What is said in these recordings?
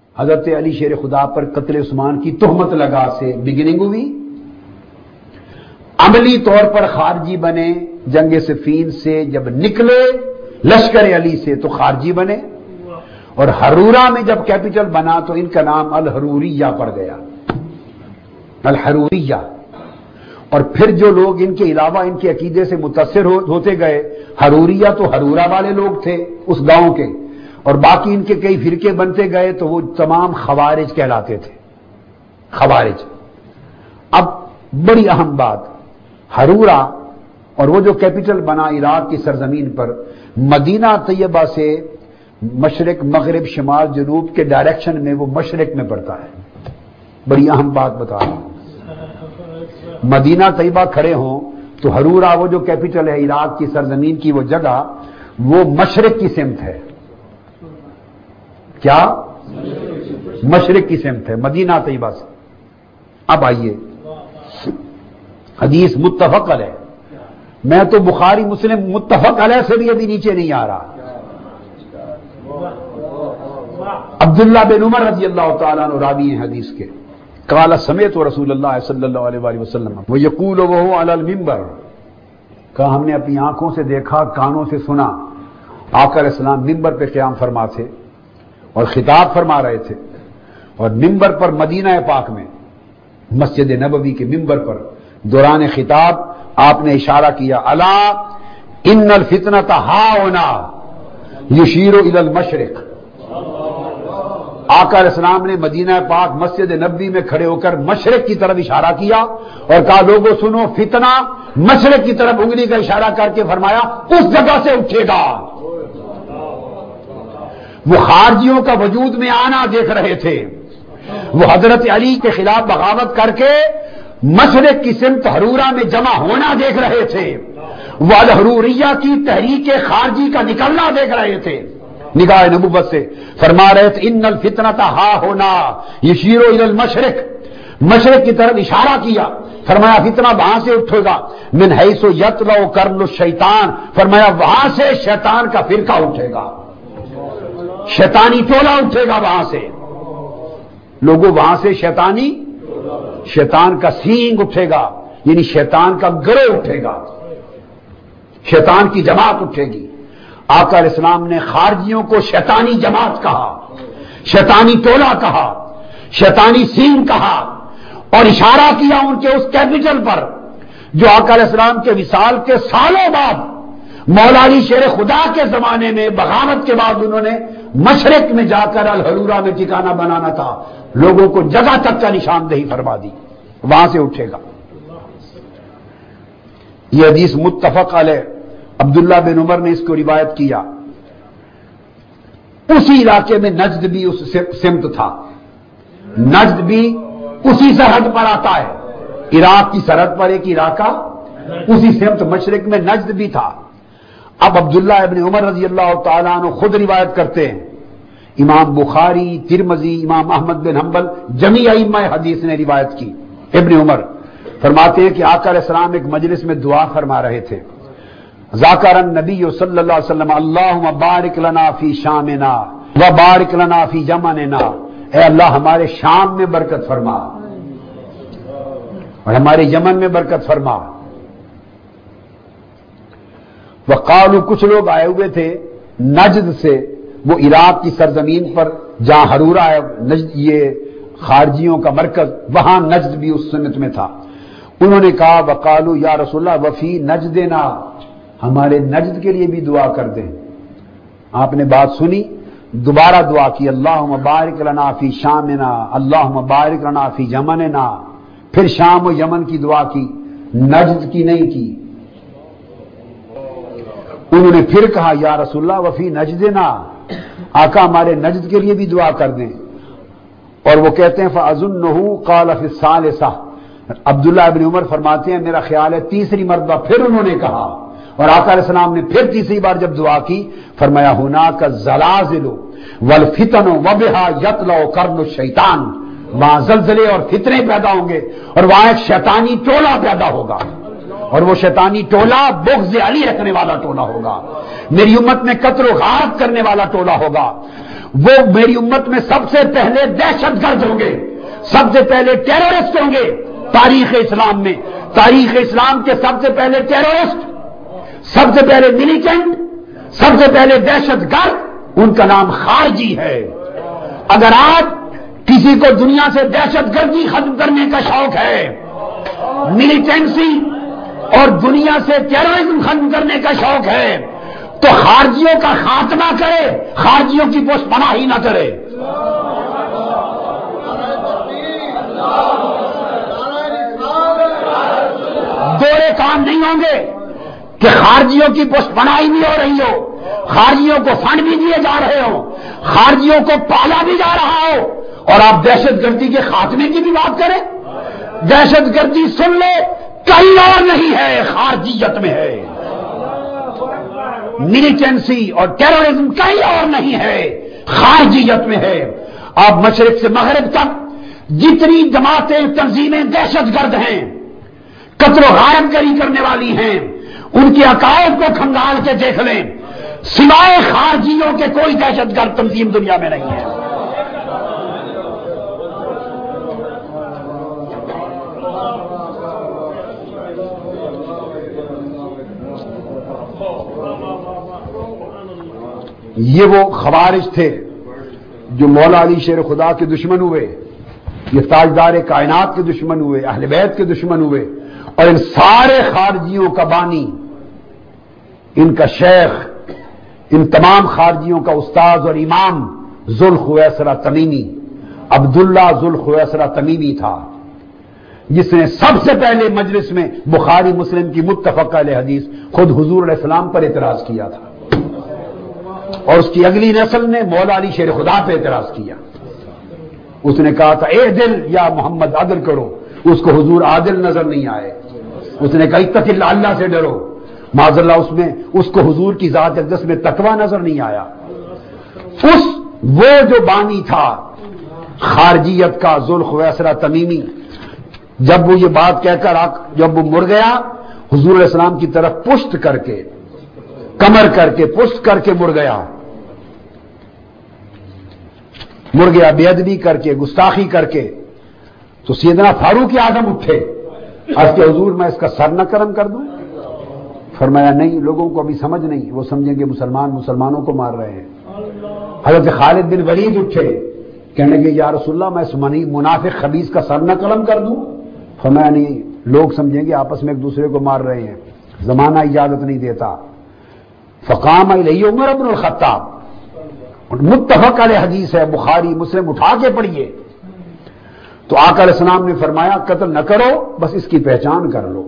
حضرت علی شیر خدا پر قتل عثمان کی تہمت لگا سے بگننگ ہوئی، عملی طور پر خارجی بنے جنگ صفین سے، جب نکلے لشکر علی سے تو خارجی بنے، اور ہرورہ میں جب کیپٹل بنا تو ان کا نام الحروریہ پڑ گیا، الحروریہ۔ اور پھر جو لوگ ان کے علاوہ ان کے عقیدے سے متاثر ہوتے گئے، حروریہ تو ہرورہ والے لوگ تھے اس گاؤں کے، اور باقی ان کے کئی فرقے بنتے گئے تو وہ تمام خوارج کہلاتے تھے، خوارج۔ اب بڑی اہم بات، ہرورہ اور وہ جو کیپٹل بنا عراق کی سرزمین پر، مدینہ طیبہ سے مشرق مغرب شمال جنوب کے ڈائریکشن میں وہ مشرق میں پڑتا ہے۔ بڑی اہم بات بتا رہا ہوں، مدینہ طیبہ کھڑے ہوں تو ہرورہ وہ جو کیپٹل ہے عراق کی سرزمین کی وہ جگہ، وہ مشرق کی سمت ہے۔ کیا؟ مشرق کی سمت ہے مدینہ طیبہ سے۔ اب آئیے، حدیث متفق علیہ، میں تو بخاری مسلم متفق علیہ سے بھی ابھی نیچے نہیں آ رہا۔ عبداللہ بن عمر رضی اللہ تعالیٰ عنہ راوی ہیں حدیث کے، قال سمعت رسول اللہ صلی اللہ علیہ وآلہ وسلم ویقول وهو علی المنبر، کہا ہم نے اپنی آنکھوں سے دیکھا، کانوں سے سنا، آقا علیہ السلام منبر پہ قیام فرما تھے اور خطاب فرما رہے تھے، اور منبر پر مدینہ پاک میں مسجد نبوی کے منبر پر دوران خطاب آپ نے اشارہ کیا، الا ان الفتنۃ ہاہنا یشیر الی المشرق۔ آقا علیہ السلام نے مدینہ پاک مسجد نبوی میں کھڑے ہو کر مشرق کی طرف اشارہ کیا اور کہا لوگوں سنو، فتنہ مشرق کی طرف انگلی کا اشارہ کر کے فرمایا اس جگہ سے اٹھے گا۔ وہ خارجیوں کا وجود میں آنا دیکھ رہے تھے، وہ حضرت علی کے خلاف بغاوت کر کے مشرق کی سمت ہرورہ میں جمع ہونا دیکھ رہے تھے، وہ الحروریہ کی تحریک خارجی کا نکلنا دیکھ رہے تھے نگاہ نبوت سے، فرما رہے تھے ان الفتنۃ ہا ہونا یشیر الی المشرق، مشرق کی طرف اشارہ کیا، فرمایا فتنہ وہاں سے اٹھے گا، من حیث یطلع قرن الشیطان، فرمایا وہاں سے شیطان کا فرقہ اٹھے گا، شیطانی ٹولہ اٹھے گا وہاں سے، لوگوں وہاں سے شیطان کا سینگ اٹھے گا، یعنی شیطان کا گروہ اٹھے گا، شیطان کی جماعت اٹھے گی۔ آقا علیہ السلام نے خارجیوں کو شیطانی جماعت کہا، شیطانی ٹولہ کہا، شیطانی سین کہا، اور اشارہ کیا ان کے اس کیپٹل پر جو آقا علیہ السلام کے وصال کے سالوں بعد مولا علی شیر خدا کے زمانے میں بغاوت کے بعد انہوں نے مشرق میں جا کر الحرورہ میں ٹھکانہ بنانا تھا، لوگوں کو جگہ تک کا نشاندہی فرما دی، وہاں سے اٹھے گا۔ یہ حدیث متفق علیہ، عبداللہ بن عمر نے اس کو روایت کیا۔ اسی علاقے میں نجد بھی اس سمت تھا، نجد بھی اسی سرحد پر آتا ہے، عراق کی سرحد پر ایک علاقہ اسی سمت مشرق میں نجد بھی تھا۔ اب عبداللہ ابن عمر رضی اللہ تعالیٰ عنہ خود روایت کرتے ہیں، امام بخاری، ترمذی، امام احمد بن حنبل جمیع ائمہ حدیث نے روایت کی۔ ابن عمر فرماتے ہیں کہ آقا علیہ السلام ایک مجلس میں دعا فرما رہے تھے، ذاکر النبی صلی اللہ علیہ وسلم اللہم بارک لنا فی شامنا و بارک لنا فی یمننا، اے اللہ ہمارے شام میں برکت فرما اور ہمارے یمن میں برکت فرما۔ وقالو، کچھ لوگ آئے ہوئے تھے نجد سے، وہ عراق کی سرزمین پر جہاں ہرورہ ہے، نجد یہ خارجیوں کا مرکز، وہاں نجد بھی اس سمت میں تھا۔ انہوں نے کہا وقالو یا رسول اللہ وفی نجدنا، ہمارے نجد کے لیے بھی دعا کر دیں۔ آپ نے بات سنی، دوبارہ دعا کی، اللہم بارک لنا فی شامنا، اللہم بارک لنا فی یمننا، پھر شام و یمن کی دعا کی، نجد کی نہیں کی۔ انہوں نے پھر کہا یا رسول اللہ وفی نجدنا، آقا ہمارے نجد کے لیے بھی دعا کر دیں۔ اور وہ کہتے ہیں فَأَظُنُّهُ قَالَ فِي الثَّالِثَةِ، عبداللہ ابن عمر فرماتے ہیں میرا خیال ہے تیسری مرتبہ پھر انہوں نے کہا، اور آقا علیہ السلام نے پھر تیسری بار جب دعا کی فرمایا هُنَاكَ الزَّلَازِلُ وَالْفِتَنُ وَبِهَا يَطْلَعُ قَرْنُ الشَّيْطَانِ، وہاں زلزلے اور فتنے پیدا ہوں گے اور وہاں ایک شیطانی ٹولہ پیدا ہوگا، اور وہ شیطانی ٹولہ بغض علی رکھنے والا ٹولہ ہوگا، میری امت میں قتل و غارت کرنے والا ٹولہ ہوگا۔ وہ میری امت میں سب سے پہلے دہشت گرد ہوں گے، سب سے پہلے ٹیرورسٹ ہوں گے تاریخ اسلام میں۔ تاریخ اسلام کے سب سے پہلے ٹیرورسٹ، سب سے پہلے ملیٹنٹ، سب سے پہلے دہشت گرد، ان کا نام خارجی ہے۔ اگر آج کسی کو دنیا سے دہشت گردی ختم کرنے کا شوق ہے، ملیٹنسی اور دنیا سے ٹیررزم ختم کرنے کا شوق ہے، تو خارجیوں کا خاتمہ کرے، خارجیوں کی پشت پناہی نہ کرے۔ دورے کام نہیں ہوں گے کہ خارجیوں کی پشت پناہی بھی ہو رہی ہو، خارجیوں کو فنڈ بھی دیے جا رہے ہوں، خارجیوں کو پالا بھی جا رہا ہو، اور آپ دہشت گردی کے خاتمے کی بھی بات کریں۔ دہشت گردی سن لو کہیں اور نہیں ہے، خارجیت میں ہے۔ ملیٹنسی اور ٹیررزم کہیں اور نہیں ہے، خارجیت میں ہے۔ آپ مشرق سے مغرب تک جتنی جماعتیں تنظیمیں دہشت گرد ہیں، قتل و غارت گری کرنے والی ہیں، ان کے عقائد کو کھنگال کے دیکھ لیں، سوائے خارجیوں کے کوئی دہشت گرد تنظیم دنیا میں نہیں ہے۔ یہ وہ خوارج تھے جو مولا علی شیر خدا کے دشمن ہوئے، یہ تاجدار کائنات کے دشمن ہوئے، اہل بیت کے دشمن ہوئے، اور ان سارے خارجیوں کا بانی، ان کا شیخ، ان تمام خارجیوں کا استاذ اور امام ذوالخویسرہ تمیمی، عبداللہ ذوالخویسرہ تمیمی تھا، جس نے سب سے پہلے مجلس میں بخاری مسلم کی متفق علیہ حدیث خود حضور علیہ السلام پر اعتراض کیا تھا، اور اس کی اگلی نسل نے مولا علی شیر خدا پہ اعتراض کیا۔ اس نے کہا تھا اے دل یا محمد عدل کرو، اس کو حضور عادل نظر نہیں آئے۔ اس نے کہا اتق اللہ، اللہ سے ڈرو، معاذ اللہ اس کو حضور کی ذات اقدس میں تقویٰ نظر نہیں آیا۔ وہ جو بانی تھا خارجیت کا ذوالخویسرہ تمیمی، جب وہ یہ بات کہہ کر جب وہ مر گیا، حضور علیہ السلام کی طرف پشت کر کے، کمر کر کے، پشت کر کے مر گیا، بے ادبی کر کے، گستاخی کر کے، تو سیدنا فاروق اعظم اٹھے، عرض کہ حضور میں اس کا سر نہ کرم کر دوں؟ فرمایا نہیں، لوگوں کو ابھی سمجھ نہیں، وہ سمجھیں گے مسلمانوں کو مار رہے ہیں۔ حضرت خالد بن ولید اٹھے، کہنے لگے یا رسول اللہ میں اس منافق خبیث کا سر نہ قلم کر دوں؟ فرمایا نہیں، لوگ سمجھیں گے آپس میں ایک دوسرے کو مار رہے ہیں، زمانہ اجازت نہیں دیتا۔ فقام الیہ عمر بن الخطاب، متفق علیہ حدیث ہے، بخاری مسلم، اٹھا کے پڑھیے۔ تو آقا علیہ السلام نے فرمایا قتل نہ کرو، بس اس کی پہچان کر لو۔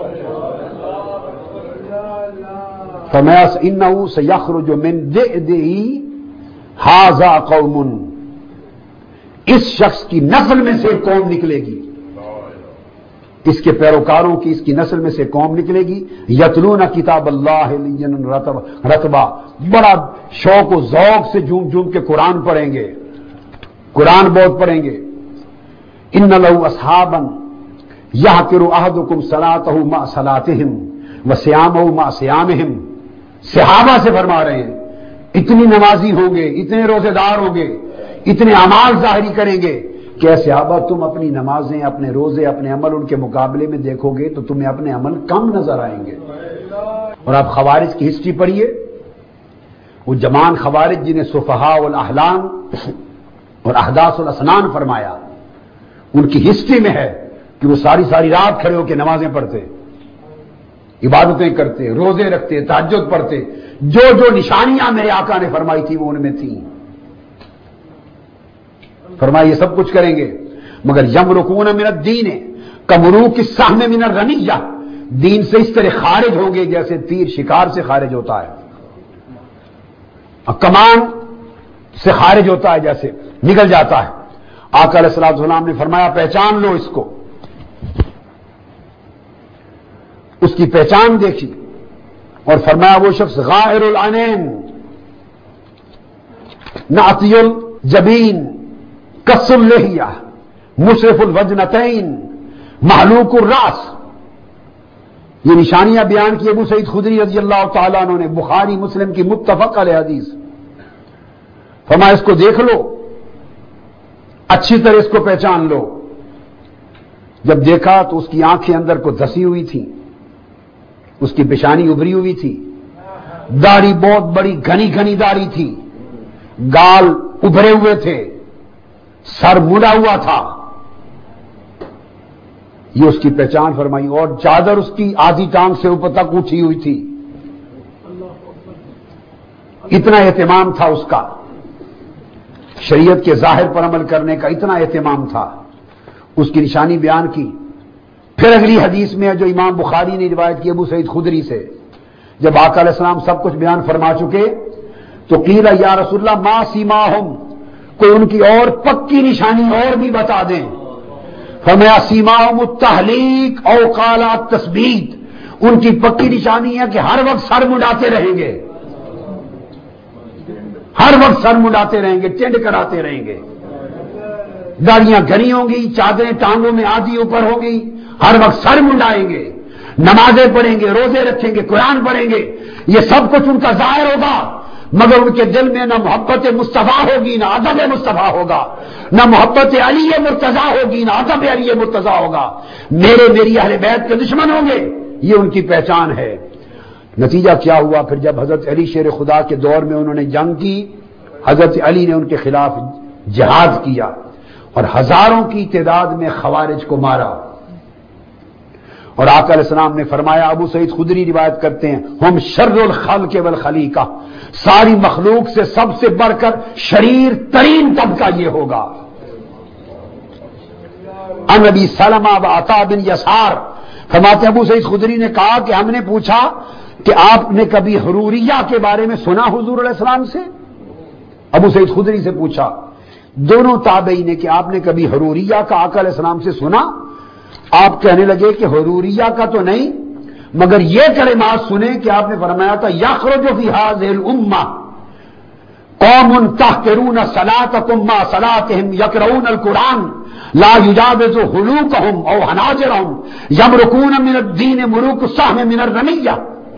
فرمایا انہ سیخرج من ذئبہ ھذا قوم، اس شخص کی نسل میں سے قوم نکلے گی، اس کے پیروکاروں کی، اس کی نسل میں سے قوم نکلے گی، یتلون کتاب اللہ رتبا، بڑا شوق و ذوق سے جھوم جھوم کے قرآن پڑھیں گے، قرآن بہت پڑھیں گے۔ ان لہ اصحابا یحقر احدکم صلاتہ مع صلاتہم وصیامہ مع صیامہم، صحابہ سے فرما رہے ہیں اتنی نمازی ہوں گے، اتنے روزے دار ہوں گے، اتنے اعمال ظاہری کریں گے کہ اے صحابہ تم اپنی نمازیں، اپنے روزے، اپنے عمل ان کے مقابلے میں دیکھو گے تو تمہیں اپنے عمل کم نظر آئیں گے۔ اور آپ خوارج کی ہسٹری پڑھیے، وہ جمان خوارج جنہیں صفحاء الاحلام اور احداث الاسنان فرمایا، ان کی ہسٹری میں ہے کہ وہ ساری رات کھڑے ہو کے نمازیں پڑھتے، عبادتیں کرتے، روزے رکھتے، تہجد پڑھتے، جو نشانیاں میرے آقا نے فرمائی تھی وہ ان میں تھیں۔ فرمایا یہ سب کچھ کریں گے مگر یمرقون من الدین کمروق السهم من الرمیہ، دین سے اس طرح خارج ہوں گے جیسے تیر شکار سے خارج ہوتا ہے، کمان سے خارج ہوتا ہے، جیسے نکل جاتا ہے۔ آقا علیہ الصلوۃ والسلام نے فرمایا پہچان لو اس کو، اس کی پہچان دیکھی اور فرمایا وہ شخص غائر العینین نعتی الجبین کس اللحیہ مشرف الوجنتین محلوق الراس، یہ نشانیاں بیان کی ابو سعید خدری رضی اللہ تعالیٰ عنہ نے، بخاری مسلم کی متفق علیہ حدیث۔ فرمایا اس کو دیکھ لو، اچھی طرح اس کو پہچان لو۔ جب دیکھا تو اس کی آنکھیں اندر کو دھسی ہوئی تھی، اس کی پیشانی ابری ہوئی تھی، داڑھی بہت بڑی گھنی گھنی داڑھی تھی، گال ابھرے ہوئے تھے، سر مڑا ہوا تھا۔ یہ اس کی پہچان فرمائی، اور چادر اس کی آدھی ٹانگ سے اوپر تک اٹھی ہوئی تھی۔ اتنا اہتمام تھا اس کا، شریعت کے ظاہر پر عمل کرنے کا اتنا اہتمام تھا۔ اس کی نشانی بیان کی۔ پھر اگلی حدیث میں ہے جو امام بخاری نے روایت کی ابو سعید خدری سے، جب آقا علیہ السلام سب کچھ بیان فرما چکے تو قیل یا رسول اللہ ما سیماہم، کوئی ان کی اور پکی نشانی اور بھی بتا دیں۔ فرمایا سیماہم التحلیق او قال التثبیت، ان کی پکی نشانی ہے کہ ہر وقت سر مڈاتے رہیں گے، ہر وقت سر مڈاتے رہیں گے، ٹینڈ کراتے رہیں گے، داڑیاں گھنی ہوں گی، چادریں ٹانگوں میں آدھی اوپر ہوں گی، ہر وقت سر منڈائیں گے، نمازیں پڑھیں گے، روزے رکھیں گے، قرآن پڑھیں گے، یہ سب کچھ ان کا ظاہر ہوگا، مگر ان کے دل میں نہ محبت مصطفیٰ ہوگی، نہ ادب مصطفیٰ ہوگا، نہ محبت علی مرتضیٰ ہوگی، نہ ادب علی مرتضیٰ ہوگا، میری اہل بیت کے دشمن ہوں گے۔ یہ ان کی پہچان ہے۔ نتیجہ کیا ہوا؟ پھر جب حضرت علی شیر خدا کے دور میں انہوں نے جنگ کی، حضرت علی نے ان کے خلاف جہاد کیا اور ہزاروں کی تعداد میں خوارج کو مارا۔ اور آقا علیہ السلام نے فرمایا، ابو سعید خدری روایت کرتے ہیں، ہم شر الخلق والخلیقہ، ساری مخلوق سے سب سے بڑھ کر شریر ترین طبقہ یہ ہوگا۔ ان ابی سلمہ و عطا بن یسار فرماتے ابو سعید خدری نے کہا کہ ہم نے پوچھا کہ آپ نے کبھی حروریہ کے بارے میں سنا حضور علیہ السلام سے؟ ابو سعید خدری سے پوچھا دونوں تابعین نے کہ آپ نے کبھی حروریہ کا آقا علیہ السلام سے سنا؟ آپ کہنے لگے کہ حروریہ کا تو نہیں، مگر یہ کلمات سنیں کہ آپ نے فرمایا تھا یخرج فی هذه الامہ قوم تحقرون صلاتکم مع صلاتہم یقرؤون القرآن لا یجاوز حلوقہم او حناجرہم یمرقون من الدین مروق السهم من الرمیہ۔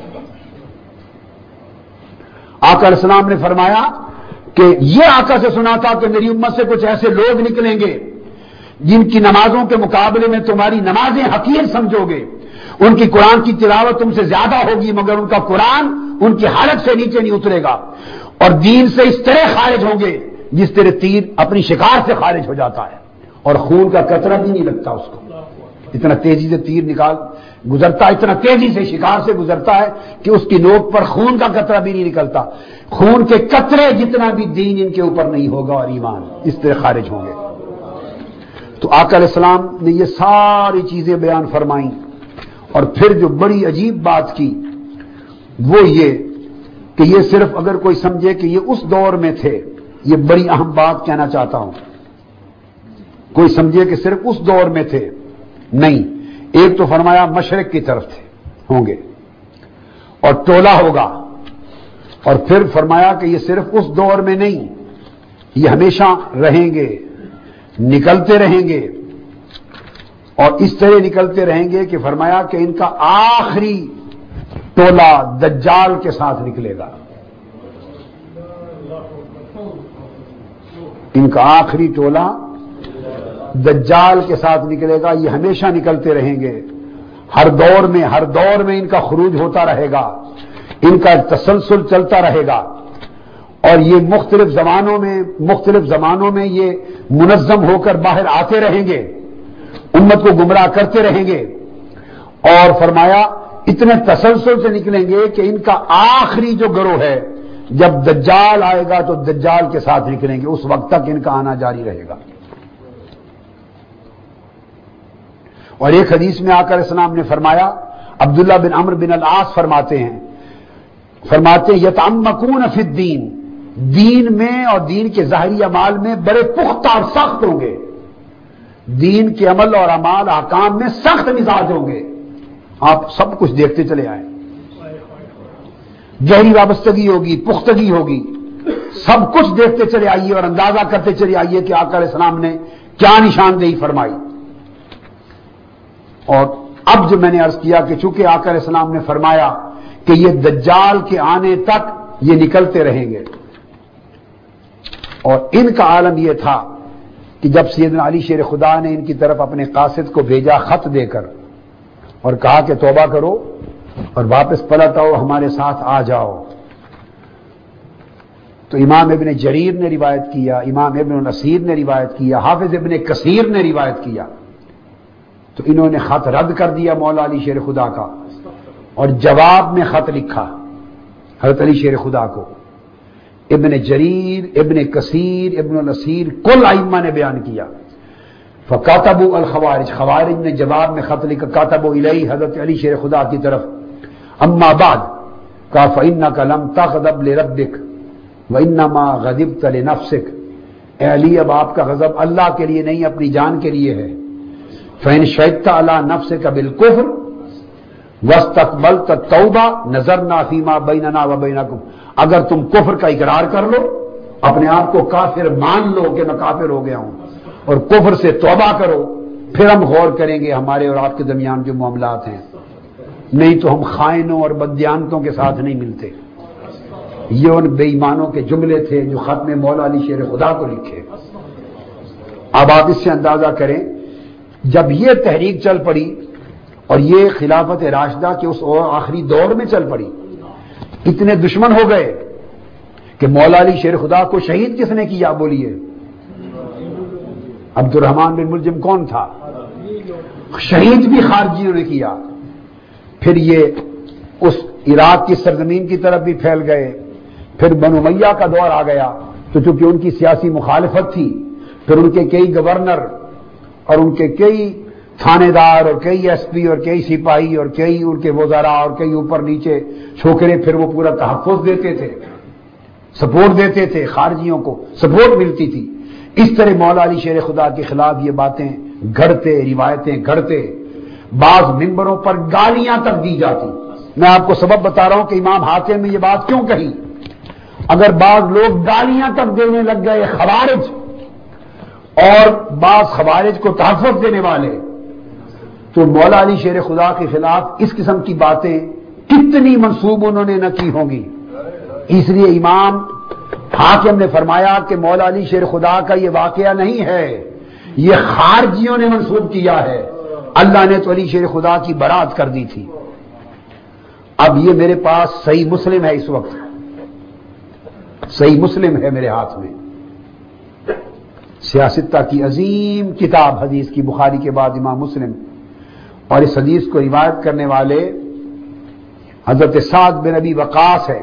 آقا علیہ السلام نے فرمایا کہ یہ آقا سے سنا تھا کہ میری امت سے کچھ ایسے لوگ نکلیں گے جن کی نمازوں کے مقابلے میں تمہاری نمازیں حقیر سمجھو گے، ان کی قرآن کی تلاوت تم سے زیادہ ہوگی مگر ان کا قرآن ان کی حالت سے نیچے نہیں اترے گا، اور دین سے اس طرح خارج ہوں گے جس طرح تیر اپنی شکار سے خارج ہو جاتا ہے اور خون کا قطرہ بھی نہیں لگتا اس کو، اتنا تیزی سے تیر گزرتا، اتنا تیزی سے شکار سے گزرتا ہے کہ اس کی نوک پر خون کا قطرہ بھی نہیں نکلتا، خون کے قطرے جتنا بھی دین ان کے اوپر نہیں ہوگا اور ایمان اس طرح خارج ہوں گے۔ تو آقا علیہ السلام نے یہ ساری چیزیں بیان فرمائیں، اور پھر جو بڑی عجیب بات کی وہ یہ کہ یہ صرف اگر کوئی سمجھے کہ یہ اس دور میں تھے، یہ بڑی اہم بات کہنا چاہتا ہوں، کوئی سمجھے کہ صرف اس دور میں تھے، نہیں، ایک تو فرمایا مشرق کی طرف تھے ہوں گے اور ٹولہ ہوگا، اور پھر فرمایا کہ یہ صرف اس دور میں نہیں، یہ ہمیشہ رہیں گے، نکلتے رہیں گے، اور اس طرح نکلتے رہیں گے کہ فرمایا کہ ان کا آخری ٹولہ دجال کے ساتھ نکلے گا، ان کا آخری ٹولہ دجال کے ساتھ نکلے گا، یہ ہمیشہ نکلتے رہیں گے، ہر دور میں ان کا خروج ہوتا رہے گا، ان کا تسلسل چلتا رہے گا، اور یہ مختلف زمانوں میں یہ منظم ہو کر باہر آتے رہیں گے، امت کو گمراہ کرتے رہیں گے، اور فرمایا اتنے تسلسل سے نکلیں گے کہ ان کا آخری جو گروہ ہے جب دجال آئے گا تو دجال کے ساتھ نکلیں گے، اس وقت تک ان کا آنا جاری رہے گا۔ اور ایک حدیث میں آقا علیہ السلام نے فرمایا، عبداللہ بن عمرو بن العاص فرماتے ہیں یتعمقون فی الدین، دین میں اور دین کے ظاہری اعمال میں بڑے پختہ اور سخت ہوں گے، دین کے عمل اور اعمال احکام میں سخت مزاج ہوں گے، آپ سب کچھ دیکھتے چلے آئیں، گہری وابستگی ہوگی، پختگی ہوگی، سب کچھ دیکھتے چلے آئیے اور اندازہ کرتے چلے آئیے کہ آقا علیہ السلام نے کیا نشاندہی فرمائی۔ اور اب جو میں نے عرض کیا کہ چونکہ آقا علیہ السلام نے فرمایا کہ یہ دجال کے آنے تک یہ نکلتے رہیں گے، اور ان کا عالم یہ تھا کہ جب سیدنا علی شیر خدا نے ان کی طرف اپنے قاصد کو بھیجا خط دے کر اور کہا کہ توبہ کرو اور واپس پلٹ آؤ، ہمارے ساتھ آ جاؤ، تو امام ابن جریر نے روایت کیا، امام ابن نصیر نے روایت کیا، حافظ ابن کثیر نے روایت کیا، تو انہوں نے خط رد کر دیا مولا علی شیر خدا کا اور جواب میں خط لکھا حضرت علی شیر خدا کو۔ ابن جریر، ابن کثیر، ابن نصیر، کل ائمہ نے بیان کیا۔ فکاتبوا الخوارج، خوارج نے جواب میں خط لکھا، کاتبوا الیہ، حضرت علی شیر خدا کی طرف، اما بعد کہا فإنک لم تغضب لربک وإنما غضبت لنفسک، اے علی اب آپ کا غضب اللہ کے لیے نہیں اپنی جان کے لیے ہے۔ فإن شهدت على نفسك بالكفر واستقبلت التوبہ نظرنا فيما بيننا وبينكم، اگر تم کفر کا اقرار کر لو، اپنے آپ کو کافر مان لو کہ میں کافر ہو گیا ہوں اور کفر سے توبہ کرو، پھر ہم غور کریں گے ہمارے اور آپ کے درمیان جو معاملات ہیں، نہیں تو ہم خائنوں اور بددیانتوں کے ساتھ نہیں ملتے۔ یہ ان بے ایمانوں کے جملے تھے جو خط میں مولا علی شیر خدا کو لکھے۔ اب آپ اس سے اندازہ کریں جب یہ تحریک چل پڑی اور یہ خلافت راشدہ کے اس آخری دور میں چل پڑی، اتنے دشمن ہو گئے کہ مولا علی شیر خدا کو شہید کس نے کیا بولیے؟ عبد الرحمن بن ملجم کون تھا؟ شہید بھی خارجیوں نے کیا۔ پھر یہ اس عراق کی سرزمین کی طرف بھی پھیل گئے، پھر بنو امیہ کا دور آ گیا، تو چونکہ ان کی سیاسی مخالفت تھی، پھر ان کے کئی گورنر اور ان کے کئی تھانے دار اور کئی ایس پی اور کئی سپاہی اور کئی ان کے وزراء اور کئی اوپر نیچے چھوکرے، پھر وہ پورا تحفظ دیتے تھے، سپورٹ دیتے تھے، خارجیوں کو سپورٹ ملتی تھی۔ اس طرح مولا علی شیر خدا کے خلاف یہ باتیں گھڑتے، روایتیں گھڑتے، بعض ممبروں پر گالیاں تک دی جاتی۔ میں آپ کو سبب بتا رہا ہوں کہ امام حاکم نے یہ بات کیوں کہی۔ اگر بعض لوگ گالیاں تک دینے لگ گئے خوارج اور بعض خوارج کو تحفظ دینے والے، تو مولا علی شیر خدا کے خلاف اس قسم کی باتیں کتنی منسوب انہوں نے نہ کی ہوں گی۔ اس لیے امام حاکم نے فرمایا کہ مولا علی شیر خدا کا یہ واقعہ نہیں ہے، یہ خارجیوں نے منسوب کیا ہے، اللہ نے تو علی شیر خدا کی برات کر دی تھی۔ اب یہ میرے پاس صحیح مسلم ہے، اس وقت صحیح مسلم ہے میرے ہاتھ میں، سیاستہ کی عظیم کتاب حدیث کی، بخاری کے بعد امام مسلم، اور اس حدیث کو روایت کرنے والے حضرت سعد بن ابی وقاص ہے۔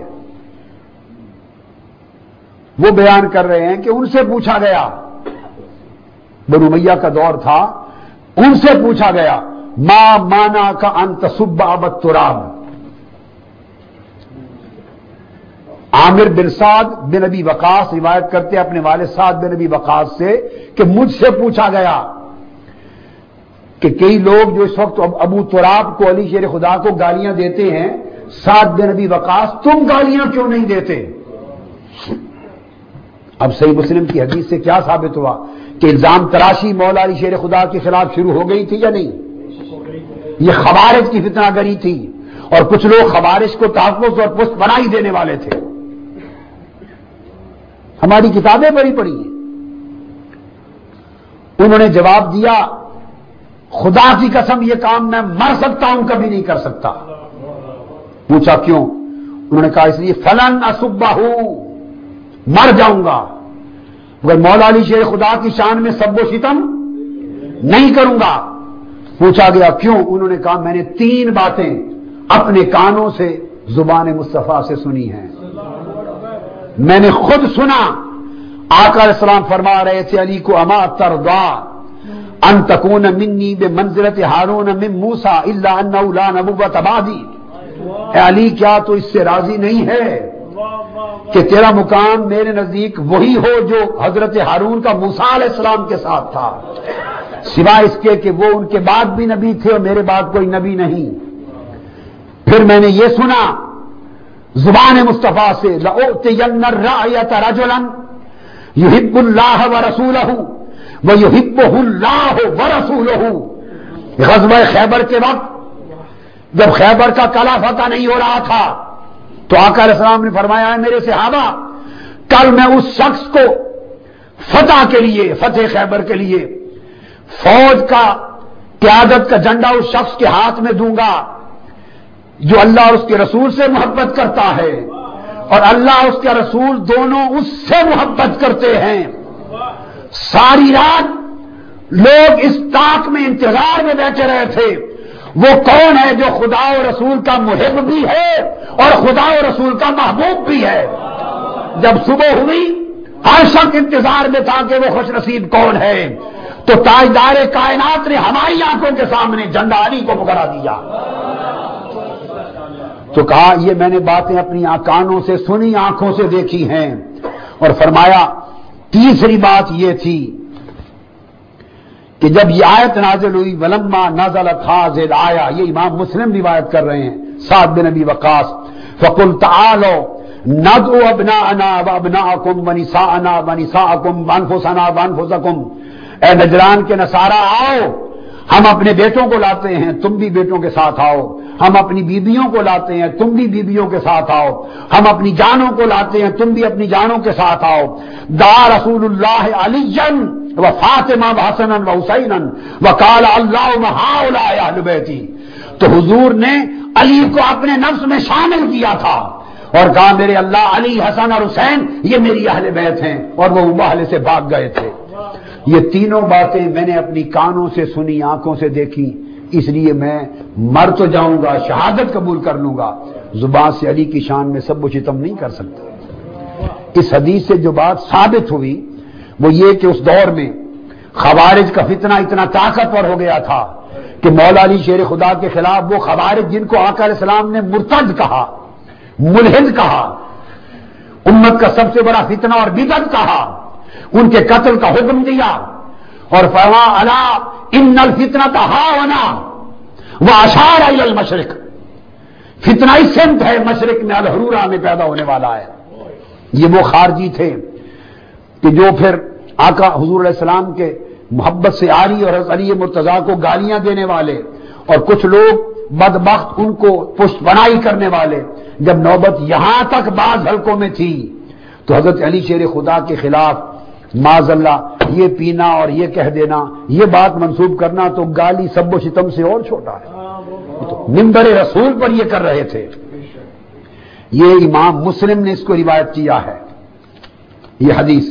وہ بیان کر رہے ہیں کہ ان سے پوچھا گیا، بنو امیہ کا دور تھا، ان سے پوچھا گیا ما مانا کا ان تصب ابا التراب، عامر بن سعد بن ابی وقاص روایت کرتے اپنے والد سعد بن ابی وقاص سے کہ مجھ سے پوچھا گیا کہ کئی لوگ جو اس وقت ابو تراب کو، علی شیر خدا کو گالیاں دیتے ہیں، سعد بن ابی وقاص تم گالیاں کیوں نہیں دیتے؟ اب صحیح مسلم کی حدیث سے کیا ثابت ہوا کہ الزام تراشی مولا علی شیر خدا کے خلاف شروع ہو گئی تھی یا نہیں؟ یہ خوارج کی فتنہ گری تھی، اور کچھ لوگ خوارج کو تحفظ اور پشت بنائی دینے والے تھے۔ ہماری کتابیں بڑی پڑی ہیں۔ انہوں نے جواب دیا خدا کی قسم یہ کام میں مر سکتا ہوں کبھی نہیں کر سکتا۔ پوچھا کیوں؟ انہوں نے کہا اس لیے فلن اسبہ، مر جاؤں گا مگر مولا علی شیر خدا کی شان میں سب و ستم نہیں کروں گا۔ پوچھا گیا کیوں؟ انہوں نے کہا میں نے 3 باتیں اپنے کانوں سے زبان مصطفیٰ سے سنی ہیں، میں نے خود سنا۔ آقا علیہ السلام فرما رہے تھے علی کو اما ترضا ان تکون منی بمنزلت ہارون من موسیٰ الا انہ لا نبوۃ بعدی، اے علی کیا تو اس سے راضی نہیں ہے کہ تیرا مقام میرے نزدیک وہی ہو جو حضرت ہارون کا موسیٰ علیہ السلام کے ساتھ تھا، سوائے اس کے کہ وہ ان کے بعد بھی نبی تھے اور میرے بعد کوئی نبی نہیں۔ پھر میں نے یہ سنا زبان مصطفیٰ سے لأعطین الرعیۃ رجلا یحب اللہ ورسولہ ویحبہ اللہ ورسولہ۔ غزوہ خیبر کے وقت جب خیبر کا قلعہ فتح نہیں ہو رہا تھا تو آقا علیہ السلام نے فرمایا ہے میرے صحابہ کل میں اس شخص کو فتح کے لیے، فتح خیبر کے لیے فوج کا قیادت کا جھنڈا اس شخص کے ہاتھ میں دوں گا جو اللہ اور اس کے رسول سے محبت کرتا ہے، اور اللہ اور اس کے رسول دونوں اس سے محبت کرتے ہیں۔ ساری رات لوگ اس طاق میں انتظار میں بیٹھے رہے تھے، وہ کون ہے جو خدا و رسول کا محب بھی ہے اور خدا و رسول کا محبوب بھی ہے۔ جب صبح ہوئی ہر شخص انتظار میں تھا کہ وہ خوش نصیب کون ہے، تو تاجدار کائنات نے ہماری آنکھوں کے سامنے جھنڈا علی کو پکڑا دیا۔ تو کہا یہ میں نے باتیں اپنی کانوں سے سنی، آنکھوں سے دیکھی ہیں، اور فرمایا تیسری بات یہ تھی کہ جب یہ آیت نازل ہوئی ولما نزلت هذه الآیہ، یہ امام مسلم روایت کر رہے ہیں، سعد بن ابی وقاص، فقل تعالوا ندعو ابناءنا وابناءکم ونساءنا ونساءکم وانفسنا وانفسکم، اے نجران کے نصارا آؤ، ہم اپنے بیٹوں کو لاتے ہیں، تم بھی بیٹوں کے ساتھ آؤ، ہم اپنی بیویوں کو لاتے ہیں، تم بھی بیویوں کے ساتھ آؤ، ہم اپنی جانوں کو لاتے ہیں، تم بھی اپنی جانوں کے ساتھ آؤ۔ دعا رسول اللہ علیًا وفاطمہ وحسنا وحسینا وقال اللہم ہؤلاء اہل بیتی، تو حضور نے علی کو اپنے نفس میں شامل کیا تھا اور کہا میرے اللہ علی، حسن اور حسین یہ میری اہل بیت ہیں، اور وہ محلے سے بھاگ گئے تھے۔ یہ تینوں باتیں میں نے اپنی کانوں سے سنی، آنکھوں سے دیکھی، اس لیے میں مر تو جاؤں گا، شہادت قبول کر لوں گا، زبان سے علی کی شان میں سب و شتم نہیں کر سکتا۔ اس حدیث سے جو بات ثابت ہوئی وہ یہ کہ اس دور میں خوارج کا فتنہ اتنا طاقتور ہو گیا تھا کہ مولا علی شیر خدا کے خلاف وہ خوارج جن کو آقا علیہ السلام نے مرتد کہا، ملحد کہا، امت کا سب سے بڑا فتنہ اور بدعت کہا، ان کے قتل کا حکم دیا، اور فرمایا الا ان الفتنۃ ہاہنا واشار الی المشرق، فتنہ اس سمت ہے، مشرق میں الحرورہ میں پیدا ہونے والا ہے۔ یہ وہ خارجی تھے کہ جو پھر آقا حضور علیہ السلام کے محبت سے علی اور حضرت علی مرتضیٰ کو گالیاں دینے والے، اور کچھ لوگ بدبخت ان کو پشت بنائی کرنے والے۔ جب نوبت یہاں تک بعض حلقوں میں تھی تو حضرت علی شیر خدا کے خلاف معاذ اللہ یہ پینا اور یہ کہہ دینا، یہ بات منسوب کرنا تو گالی سب و شتم سے اور چھوٹا ہے۔ تو منبر رسول پر یہ کر رہے تھے۔ یہ امام مسلم نے اس کو روایت کیا ہے، یہ حدیث۔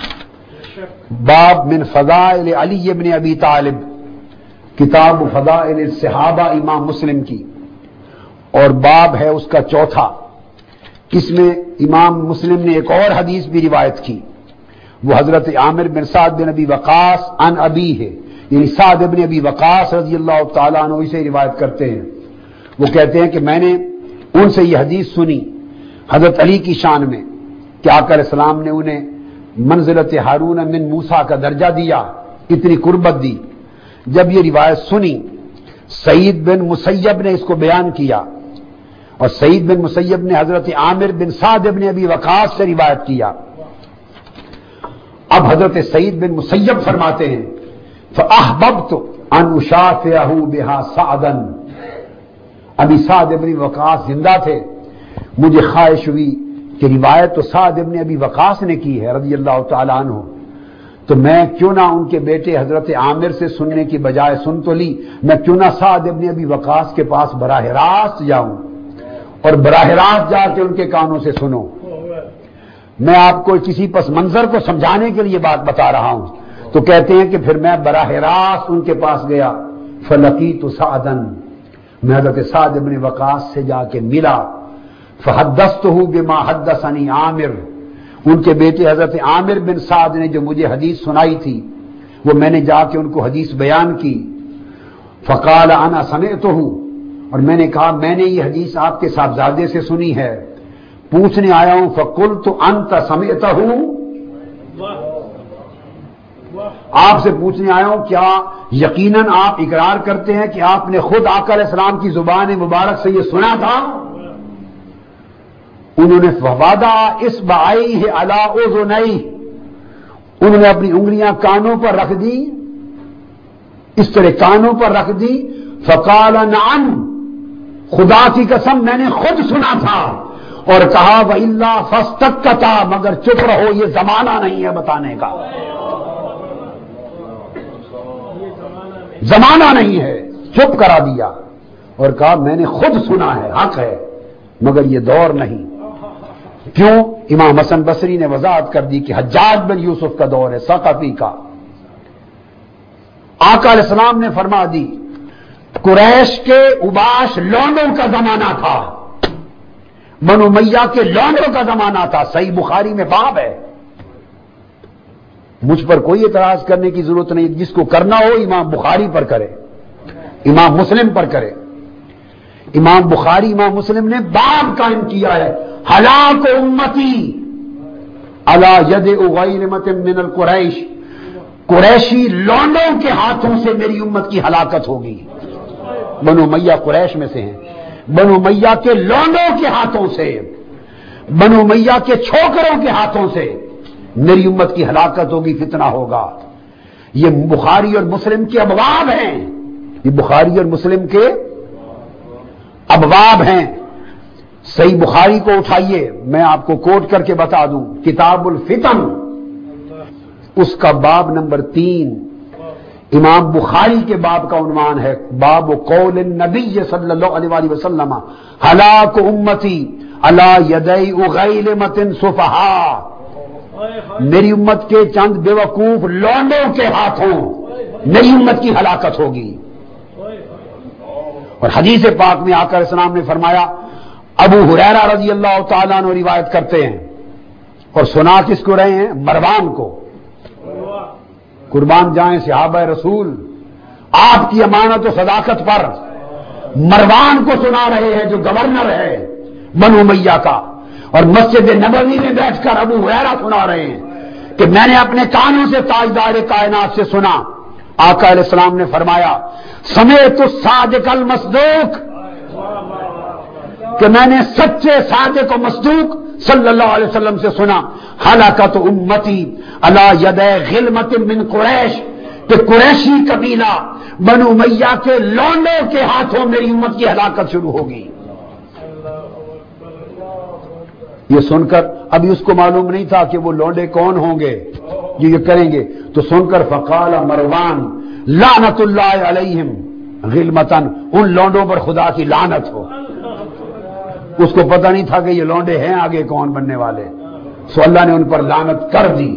باب من فضائل علی ابن ابی طالب، کتاب فضائل الصحابہ امام مسلم کی، اور باب ہے اس کا چوتھا۔ اس میں امام مسلم نے ایک اور حدیث بھی روایت کی، وہ حضرت عامر بن سعد بن ابی وقاص عن ابی ہے، یعنی سعد بن ابی وقاص رضی اللہ تعالیٰ عنہ سے روایت کرتے ہیں۔ وہ کہتے ہیں کہ میں نے ان سے یہ حدیث سنی حضرت علی کی شان میں کہ آقا علیہ السلام نے انہیں منزلت ہارون من موسیٰ کا درجہ دیا، اتنی قربت دی۔ جب یہ روایت سنی سعید بن مسیب نے اس کو بیان کیا، اور سعید بن مسیب نے حضرت عامر بن سعد بن ابی وقاص سے روایت کیا۔ اب حضرت سعید بن مسیب فرماتے ہیں فَأَحْبَبْتُ أَنْ أُشَافِعَهُ بِهَا سَعْدًا، ابھی سعد بن وقاص زندہ تھے، مجھے خواہش ہوئی کہ روایت تو سعد بن ابی وقاص نے کی ہے رضی اللہ تعالیٰ عنہ، تو میں کیوں نہ ان کے بیٹے حضرت عامر سے سننے کی بجائے سن تو لی، میں کیوں نہ سعد بن ابی وقاص کے پاس براہ راست جاؤں اور براہ راست جا کے ان کے کانوں سے سنوں۔ میں آپ کو کسی پس منظر کو سمجھانے کے لیے بات بتا رہا ہوں۔ تو کہتے ہیں کہ پھر میں براہ راست ان کے پاس گیا، فلقیت سعدا، میں حضرت سعد بن وقاص سے جا کے ملا، فحدثته بما حدثني عامر، ان کے بیٹے حضرت عامر بن سعد نے جو مجھے حدیث سنائی تھی وہ میں نے جا کے ان کو حدیث بیان کی۔ فقال انا سمعته، اور میں نے کہا میں نے یہ حدیث آپ کے صاحبزادے سے سنی ہے، پوچھنے آیا ہوں۔ فقلت انت سمعته، آپ سے پوچھنے آیا ہوں کیا یقیناً آپ اقرار کرتے ہیں کہ آپ نے خود آقا علیہ السلام کی زبان مبارک سے یہ سنا تھا؟ انہوں نے فوادع اصبعیہ علی اذنیہ، انہوں نے اپنی انگلیاں کانوں پر رکھ دی، اس طرح کانوں پر رکھ دی۔ فقال نعم، خدا کی قسم میں نے خود سنا تھا، اور کہا وَإِلَّا فَاسْتَكَّتَا، مگر چپ رہو، یہ زمانہ نہیں ہے بتانے کا، زمانہ نہیں ہے، چپ کرا دیا اور کہا میں نے خود سنا ہے، حق ہے، مگر یہ دور نہیں۔ کیوں؟ امام حسن بصری نے وضاحت کر دی کہ حجاج بن یوسف کا دور ہے، ثقفی کا۔ آقا علیہ السلام نے فرما دی قریش کے اوباش لونڈوں کا زمانہ تھا، بنو امیہ کے لونڈوں کا زمانہ تھا، صحیح بخاری میں باب ہے۔ مجھ پر کوئی اعتراض کرنے کی ضرورت نہیں، جس کو کرنا ہو امام بخاری پر کرے، امام مسلم پر کرے۔ امام بخاری امام مسلم نے باب قائم کیا ہے، ہلاک امتی علی ید غیرمۃ من القریش، قریشی لونڈوں کے ہاتھوں سے میری امت کی ہلاکت ہوگی۔ بنو امیہ قریش میں سے ہیں، بنو امیہ کے لونڈوں کے ہاتھوں سے، بنو امیہ کے چھوکروں کے ہاتھوں سے میری امت کی ہلاکت ہوگی، فتنہ ہوگا۔ یہ بخاری اور مسلم کے ابواب ہیں، یہ بخاری اور مسلم کے ابواب ہیں۔ صحیح بخاری کو اٹھائیے، میں آپ کو کوٹ کر کے بتا دوں، کتاب الفتن، اس کا باب نمبر 3 امام بخاری کے باب کا عنوان ہے، باب قول النبی صلی اللہ علیہ وآلہ وسلم ہلاک امتی علی یدی غیلمۃ صفہاء، میری امت کے چند بے وقوف لونڈوں کے ہاتھوں میری امت کی ہلاکت ہوگی۔ اور حدیث پاک میں آقا علیہ السلام نے فرمایا، ابو ہریرہ رضی اللہ تعالیٰ عنہ روایت کرتے ہیں، اور سنا کس کو رہے ہیں؟ مروان کو۔ قربان جائیں صحابہ رسول، آپ کی امانت و صداقت پر مروان کو سنا رہے ہیں جو گورنر ہے بنو امیہ کا، اور مسجد نبوی میں بیٹھ کر ابو ہریرہ سنا رہے ہیں کہ میں نے اپنے کانوں سے تاجدار کائنات سے سنا، آقا علیہ السلام نے فرمایا سمیت الصادق المصدوق، کہ میں نے سچے صادق و مصدوق صلی اللہ علیہ وسلم سے سنا، ہلاکت امتی علی ید غلمۃ من قریش، کہ قریشی قبیلہ بنو امیہ کے لونڈوں کے ہاتھوں میری امت کی ہلاکت شروع ہوگی۔ یہ سن کر ابھی اس کو معلوم نہیں تھا کہ وہ لونڈے کون ہوں گے جو یہ کریں گے، تو سن کر فقال مروان لعنت اللہ علیہم غلمتن، ان لونڈوں پر خدا کی لعنت ہو۔ اس کو پتہ نہیں تھا کہ یہ لونڈے ہیں آگے کون بننے والے، سو اللہ نے ان پر لعنت کر دی۔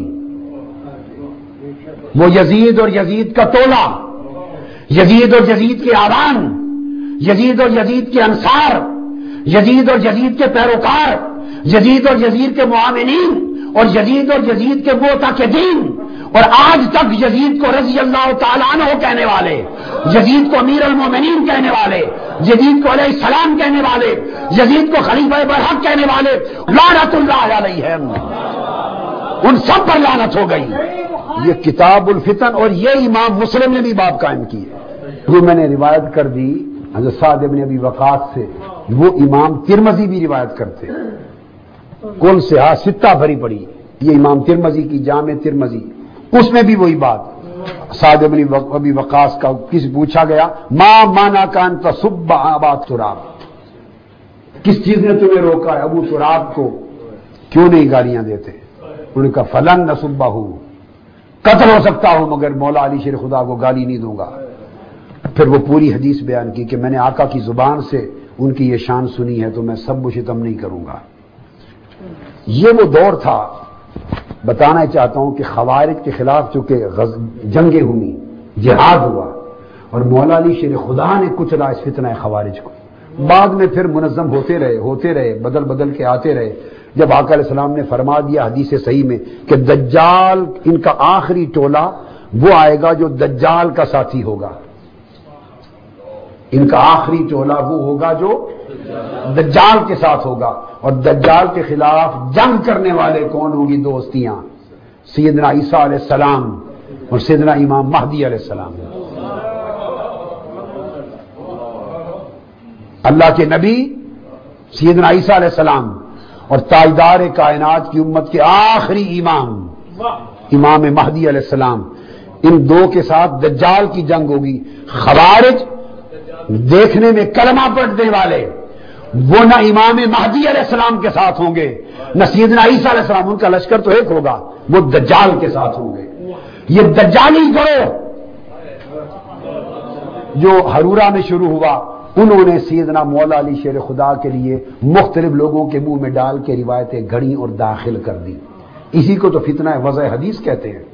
وہ یزید اور یزید کا تولا، یزید اور یزید کے آران، یزید اور یزید کے انصار، یزید اور یزید کے پیروکار، یزید اور یزید کے معاونین، اور یزید اور یزید کے معتقدین، اور آج تک یزید کو رضی اللہ تعالیٰ عنہ کہنے والے، یزید کو امیر المومنین کہنے والے، یزید کو علیہ السلام کہنے والے، یزید کو خلیفہ برحق کہنے والے، لعنت اللہ علیہم، ان سب پر لعنت ہو گئی۔ یہ کتاب الفتن، اور یہ امام مسلم نے بھی باب قائم کی ہے۔ جو میں نے روایت کر دی حضرت سعد بن ابی وقاص سے، وہ امام ترمذی بھی روایت کرتے ہیں، کل سے ستہ بھری پڑی، یہ امام ترمذی کی جامع ترمذی، اس میں بھی وہی بات۔ سعد بن ابی وقاص کا کسی پوچھا گیا ما مانا کان تصب ابا تراب، کس چیز نے تمہیں روکا ہے ابو تراب کو کیوں نہیں گالیاں دیتے؟ انہوں نے کہا فلن نصبہ، قتل ہو سکتا ہوں مگر مولا علی شیر خدا کو گالی نہیں دوں گا۔ پھر وہ پوری حدیث بیان کی کہ میں نے آقا کی زبان سے ان کی یہ شان سنی ہے تو میں سب و شتم نہیں کروں گا۔ یہ وہ دور تھا۔ بتانا چاہتا ہوں کہ خوارج کے خلاف چونکہ جنگیں ہوئی، جہاد ہوا، اور مولا علی شیر خدا نے کچلا اس فتنہ خوارج کو، بعد میں پھر منظم ہوتے رہے، بدل بدل کے آتے رہے، جب آقا علیہ السلام نے فرما دیا حدیث صحیح میں کہ دجال ان کا آخری ٹولہ وہ آئے گا جو دجال کا ساتھی ہوگا، ان کا آخری ٹولہ وہ ہوگا جو دجال کے ساتھ ہوگا، اور دجال کے خلاف جنگ کرنے والے کون ہوں گی؟ دو ہستیاں، سیدنا عیسیٰ علیہ السلام اور سیدنا امام مہدی علیہ السلام۔ اللہ کے نبی سیدنا عیسیٰ علیہ السلام اور تاجدار کائنات کی امت کے آخری امام مہدی علیہ السلام، ان دو کے ساتھ دجال کی جنگ ہوگی۔ خوارج دیکھنے میں کلمہ پڑھنے والے وہ نہ امام مہدی علیہ السلام کے ساتھ ہوں گے نہ سیدنا عیسیٰ علیہ السلام. ان کا لشکر تو ایک ہوگا, وہ دجال کے ساتھ ہوں گے. یہ دجالی گروہ جو ہرورا میں شروع ہوا, انہوں نے سیدنا مولا علی شیر خدا کے لیے مختلف لوگوں کے منہ میں ڈال کے روایتیں گھڑی اور داخل کر دی. اسی کو تو فتنہ وضع حدیث کہتے ہیں.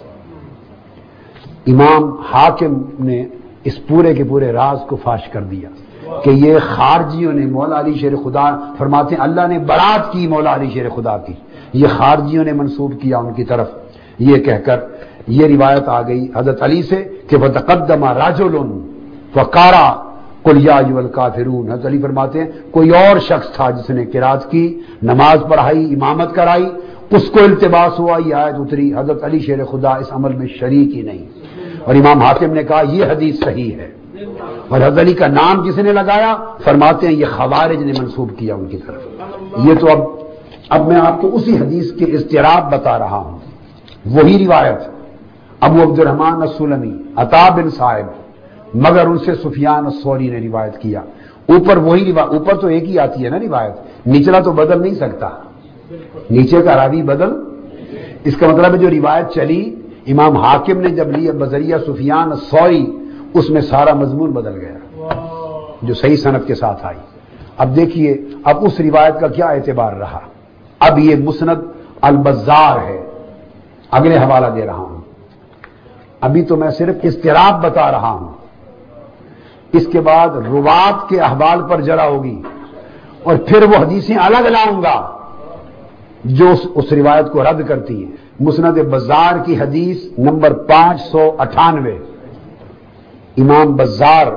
امام حاکم نے اس پورے کے پورے راز کو فاش کر دیا کہ یہ خارجیوں نے مولا علی شیر خدا, فرماتے ہیں اللہ نے برات کی مولا علی شیر خدا کی, یہ خارجیوں نے منسوب کیا ان کی طرف. یہ کہہ کر یہ روایت آ گئی حضرت علی سے کہ وَتَقَدَّمَ رَجُلٌ فَقَارَ قُلْ يَا أَيُّهَا الْكَافِرُونَ. حضرت علی فرماتے ہیں کوئی اور شخص تھا جس نے قرات کی, نماز پڑھائی, امامت کرائی, اس کو التباس ہوا, یہ آیت اتری. حضرت علی شیر خدا اس عمل میں شریک ہی نہیں. اور امام حاکم نے کہا یہ حدیث صحیح ہے. اور حضرت علی کا نام کس نے لگایا؟ فرماتے ہیں یہ خوارج نے منسوب کیا ان کی طرف. یہ تو اب میں آپ کو اسی حدیث کے اضطراب بتا رہا ہوں. وہی روایت ابو عبد الرحمن السلمی, عطا بن صائب, مگر ان سے سفیان الثوری نے روایت کیا. اوپر وہی روایت, اوپر تو ایک ہی آتی ہے نا روایت, نچلا تو بدل نہیں سکتا, نیچے کا راوی بدل. اس کا مطلب ہے جو روایت چلی امام حاکم نے جب لی بذریعہ سفیان الثوری, اس میں سارا مضمون بدل گیا جو صحیح سند کے ساتھ آئی. اب دیکھیے اب اس روایت کا کیا اعتبار رہا. اب یہ مسند البزار ہے. اگلے حوالہ دے رہا ہوں, ابھی تو میں صرف اضطراب بتا رہا ہوں. اس کے بعد روات کے احوال پر جرا ہوگی اور پھر وہ حدیثیں الگ لاؤں گا جو اس روایت کو رد کرتی ہیں. مسند بزار کی حدیث نمبر 598, امام بزار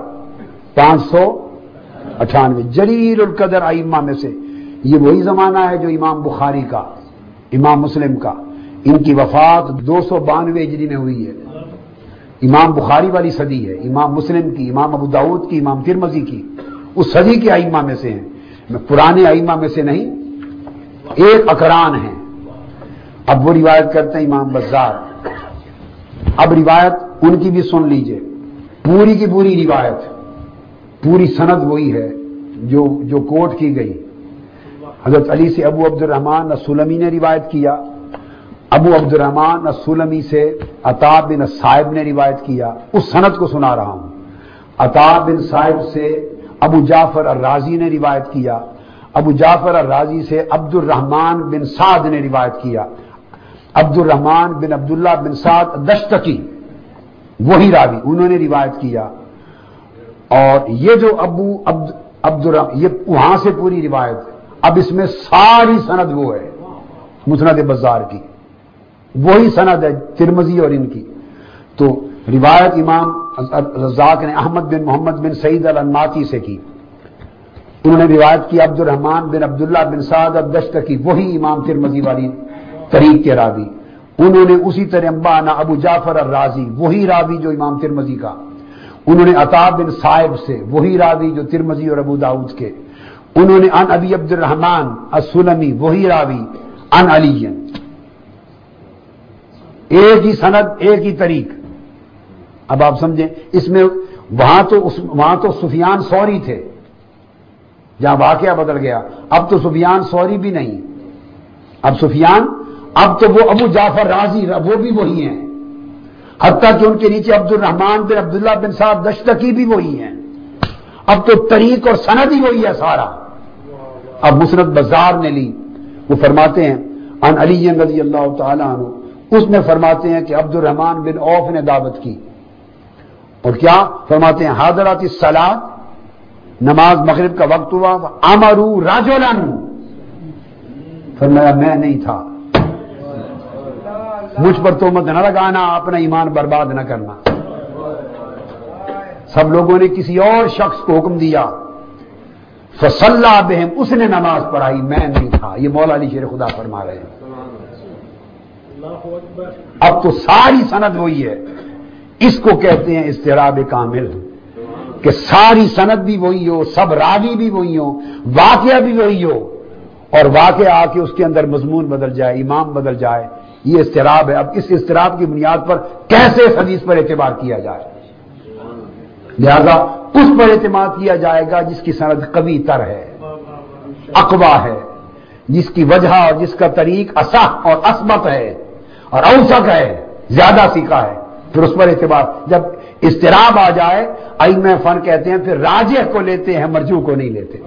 598, جلیل القدر ائمہ میں سے. یہ وہی زمانہ ہے جو امام بخاری کا, امام مسلم کا. ان کی وفات 292 ہجری میں ہوئی ہے. امام بخاری والی صدی ہے, امام مسلم کی, امام ابو داؤد کی, امام ترمذی کی, اس صدی کے ائمہ میں سے ہیں. پرانے ائمہ میں سے نہیں, ایک اقران ہیں. اب وہ روایت کرتے ہیں امام بزار. اب روایت ان کی بھی سن لیجئے, پوری کی پوری روایت, پوری سند وہی ہے جو کوٹ کی گئی. حضرت علی سے ابو عبد الرحمن السلمی نے روایت کیا, ابو عبد الرحمن السلمی سے عطا بن صائب نے روایت کیا. اس سند کو سنا رہا ہوں. عطا بن صائب سے ابو جعفر الرازی نے روایت کیا, ابو جعفر الرازی سے عبد الرحمن بن سعد نے روایت کیا, عبد الرحمن بن عبداللہ بن سعد دشتقی وہی راوی, انہوں نے روایت کیا. اور یہ جو عبد الرحمن, یہ وہاں سے پوری روایت. اب اس میں ساری سند وہ ہے مسند بزار کی, وہی سند ہے ترمذی اور ان کی. تو روایت امام رزاق نے احمد بن محمد بن سعید الانماطی سے کی. انہوں نے روایت کی عبد الرحمن بن عبداللہ بن سعد الدشتقی, وہی امام ترمذی والی طریق کے راوی. انہوں نے اسی طرح انبانا ابو جعفر الرازی, وہی راوی جو امام ترمذی کا. انہوں نے عطا بن صائب سے, وہی راوی جو ترمذی اور ابو داؤد کے. انہوں نے عن ابی عبد الرحمن السلمی, وہی راوی عن علی. ایک ہی سند, ایک ہی طریق. اب آپ سمجھیں اس میں وہاں تو سفیان ثوری تھے جہاں واقعہ بدل گیا. اب تو سفیان ثوری بھی نہیں, اب سفیان, اب تو وہ ابو جعفر رازی, وہ بھی وہی ہیں. حتیٰ کہ ان کے نیچے عبد الرحمن بن عبداللہ بن سعد دشتقی بھی وہی ہیں. اب تو طریق اور سند ہی وہی ہے سارا. اب مسند بزار نے لی, وہ فرماتے ہیں عن علی رضی اللہ تعالی عنہ, اس میں فرماتے ہیں کہ عبد الرحمن بن عوف نے دعوت کی. اور کیا فرماتے ہیں؟ حاضرات الصلاۃ, نماز مغرب کا وقت ہوا. امروا رجلا, فرمایا میں نہیں تھا, مجھ پر تہمت نہ لگانا, اپنا ایمان برباد نہ کرنا. سب لوگوں نے کسی اور شخص کو حکم دیا. فصلی بہم, اس نے نماز پڑھائی, میں نہیں تھا. یہ مولا علی شیر خدا فرما رہے ہیں. اب تو ساری سند وہی ہے. اس کو کہتے ہیں اضطراب کامل, کہ ساری سند بھی وہی ہو, سب راوی بھی وہی ہو, واقعہ بھی وہی ہو, اور واقعہ آ کے اس کے اندر مضمون بدل جائے, امام بدل جائے. یہ اضطراب ہے. اب اس اضطراب کی بنیاد پر کیسے اس حدیث پر اعتبار کیا جائے؟ لہذا اس پر اعتماد کیا جائے گا جس کی سند قوی تر ہے. اقوا ہے، جس کی وجہ اور جس کا طریق اصح اور اثبت ہے اور اوثق ہے، زیادہ سیکھا ہے، پھر اس پر اعتبار. جب اضطراب آ جائے ائمہ فن کہتے ہیں پھر راجح کو لیتے ہیں، مرجوح کو نہیں لیتے،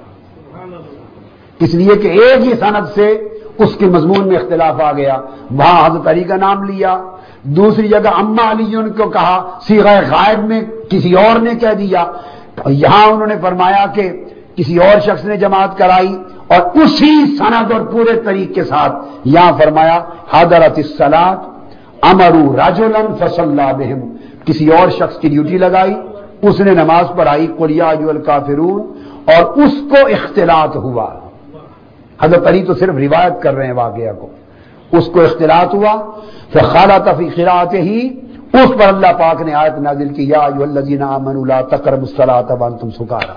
اس لیے کہ ایک ہی سند سے اس کے مضمون میں اختلاف آ گیا. وہاں حضرت علی کا نام لیا، دوسری جگہ اما علی کو کہا، صیغہ غائب میں کسی اور نے کہہ دیا، اور یہاں انہوں نے فرمایا کہ کسی اور شخص نے جماعت کرائی، اور اسی سند اور پورے طریق کے ساتھ یہاں فرمایا حضرت الصلاۃ امروا رجلا فصلی بہم، کسی اور شخص کی ڈیوٹی لگائی، اس نے نماز پڑھائی قل یا ایھا الکافرون، اور اس کو اختلاط ہوا. حضرت علی تو صرف روایت کر رہے ہیں واقعہ کو، اس کو اختلاط ہوا، فخالط فی قراءتہ، اس پر اللہ پاک نے آیت نازل کی یا ایھا الذین آمنوا لا تقربوا الصلاۃ وانتم سکارى.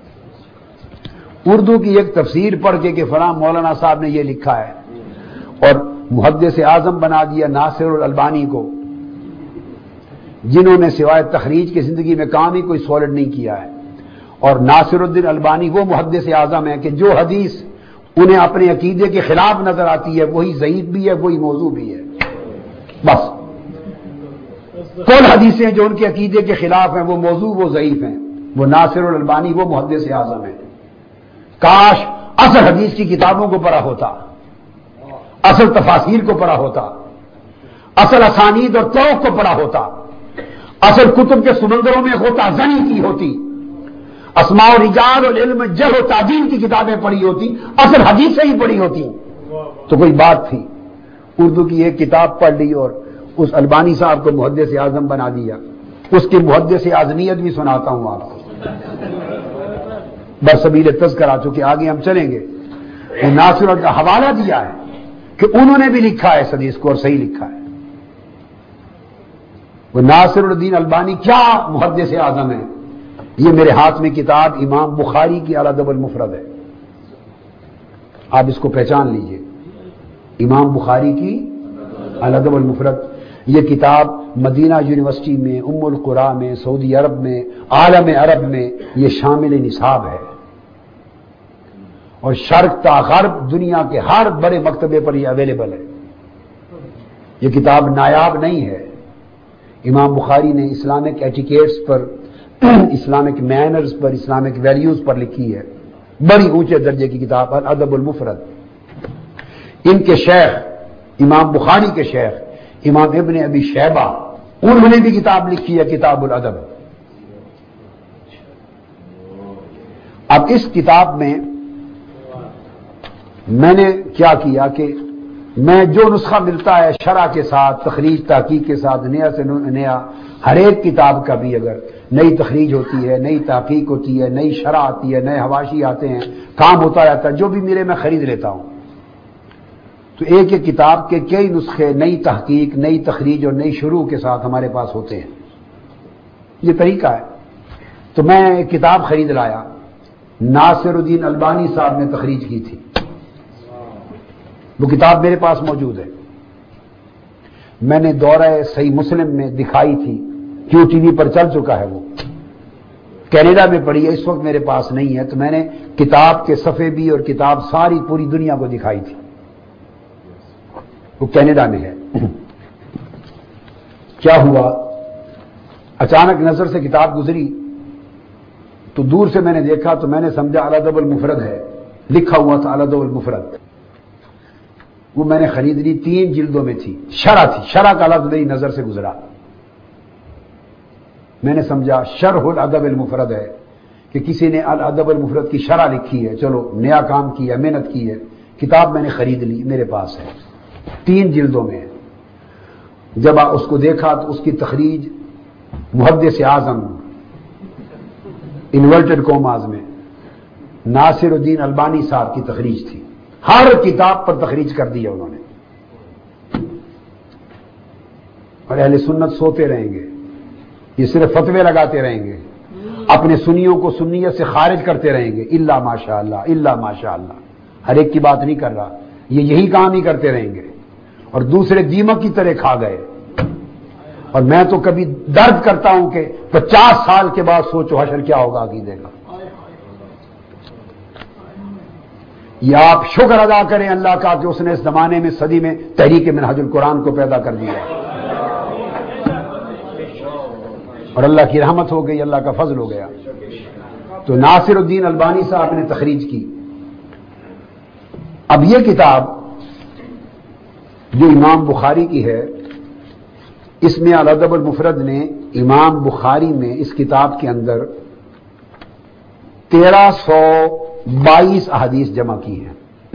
اردو کی ایک تفسیر پڑھ کے کہ فلاں مولانا صاحب نے یہ لکھا ہے، اور محدث اعظم بنا دیا ناصر الالبانی کو، جنہوں نے سوائے تخریج کی زندگی میں کام ہی کوئی سالڈ نہیں کیا ہے. اور ناصر الدین البانی وہ محدث اعظم ہیں کہ جو حدیث انہیں اپنے عقیدے کے خلاف نظر آتی ہے وہی ضعیف بھی ہے، وہی موضوع بھی ہے. بس کل حدیثیں جو ان کے عقیدے کے خلاف ہیں وہ موضوع، وہ ضعیف ہیں. وہ ناصر الالبانی وہ محدث اعظم ہیں. کاش اصل حدیث کی کتابوں کو پڑھا ہوتا، اصل تفاسیر کو پڑھا ہوتا، اصل اسانید اور طرق کو پڑھا ہوتا، اصل کتب کے سمندروں میں ہوتا زنی کی ہوتی، اسماء و رجال اور علم جرح و تعدیل کی کتابیں پڑھی ہوتی، اصل حدیثیں ہی پڑھی ہوتی تو کوئی بات تھی. اردو کی ایک کتاب پڑھ لی اور اس البانی صاحب کو محدث اعظم بنا دیا. اس کی محدث اعظمیت بھی سناتا ہوں آپ کو، برسبیل تذکرہ، چونکہ آگے ہم چلیں گے. وہ ناصر کا حوالہ دیا ہے کہ انہوں نے بھی لکھا ہے اس حدیث کو اور صحیح لکھا ہے. وہ ناصر الدین البانی کیا محدث اعظم ہے. یہ میرے ہاتھ میں کتاب امام بخاری کی الادب المفرد ہے، آپ اس کو پہچان لیجئے. امام بخاری کی الادب المفرد، یہ کتاب مدینہ یونیورسٹی میں، ام القری میں، سعودی عرب میں، عالم عرب میں یہ شامل نصاب ہے، اور شرق تا غرب دنیا کے ہر بڑے مکتبے پر یہ اویلیبل ہے. یہ کتاب نایاب نہیں ہے. امام بخاری نے اسلامک ایٹیکیٹس پر، اسلامک مینرز پر، اسلامک ویلیوز پر لکھی ہے. بڑی اونچے درجے کی کتاب الادب المفرد. ان کے شیخ امام بخاری کے شیخ امام ابن ابی شیبہ، انہوں نے بھی کتاب لکھی ہے کتاب الادب. اب اس کتاب میں میں نے کیا کیا کہ میں جو نسخہ ملتا ہے شرح کے ساتھ، تخریج تحقیق کے ساتھ، نیا سے نیا، ہر ایک کتاب کا بھی اگر نئی تخریج ہوتی ہے، نئی تحقیق ہوتی ہے، نئی شرح آتی ہے، نئے حواشی آتے ہیں، کام ہوتا رہتا ہے، جو بھی ملے میں خرید لیتا ہوں. تو ایک ایک کتاب کے کئی نسخے، نئی تحقیق، نئی تخریج اور نئی شروع کے ساتھ ہمارے پاس ہوتے ہیں. یہ طریقہ ہے. تو میں ایک کتاب خرید لایا، ناصر الدین البانی صاحب نے تخریج کی تھی. وہ کتاب میرے پاس موجود ہے. میں نے دورہ صحیح مسلم میں دکھائی تھی، کیو ٹی وی پر چل چکا ہے، وہ کینیڈا میں پڑھی ہے، اس وقت میرے پاس نہیں ہے. تو میں نے کتاب کے صفحے بھی اور کتاب ساری پوری دنیا کو دکھائی تھی. وہ کینیڈا میں ہے. کیا ہوا، اچانک نظر سے کتاب گزری تو دور سے میں نے دیکھا تو میں نے سمجھا الادب المفرد ہے، لکھا ہوا تھا الادب المفرد. وہ میں نے خرید لی، 3 جلدوں میں تھی، شرح تھی، شرح کا لفظ میری نظر سے گزرا. میں نے سمجھا شرح الادب المفرد ہے کہ کسی نے الادب المفرد کی شرح لکھی ہے، چلو نیا کام کیا، محنت کی ہے. کتاب میں نے خرید لی، میرے پاس ہے، 3 جلدوں میں. جب اس کو دیکھا تو اس کی تخریج محدث اعظم انورٹڈ کوماز میں ناصر الدین البانی صاحب کی تخریج تھی. ہر کتاب پر تخریج کر دی ہے انہوں نے. اور اہل سنت سوتے رہیں گے، یہ صرف فتوے لگاتے رہیں گے، اپنے سنیوں کو سنیت سے خارج کرتے رہیں گے، الا ماشاء اللہ، الا ماشاء اللہ. ہر ایک کی بات نہیں کر رہا، یہ یہی کام ہی کرتے رہیں گے اور دوسرے دیمک کی طرح کھا گئے. اور میں تو کبھی درد کرتا ہوں کہ 50 سال کے بعد سوچو حشر کیا ہوگا عقیدے کا. یہ آپ شکر ادا کریں اللہ کا کہ اس نے اس زمانے میں صدی میں تحریک منہاج القرآن کو پیدا کر دیا اور اللہ کی رحمت ہو گئی، اللہ کا فضل ہو گیا۔ تو ناصر الدین البانی صاحب نے تخریج کی۔ اب یہ کتاب جو امام بخاری کی ہے، اس میں الادب المفرد نے امام بخاری میں اس کتاب کے اندر 1322 احادیث جمع کی ہیں۔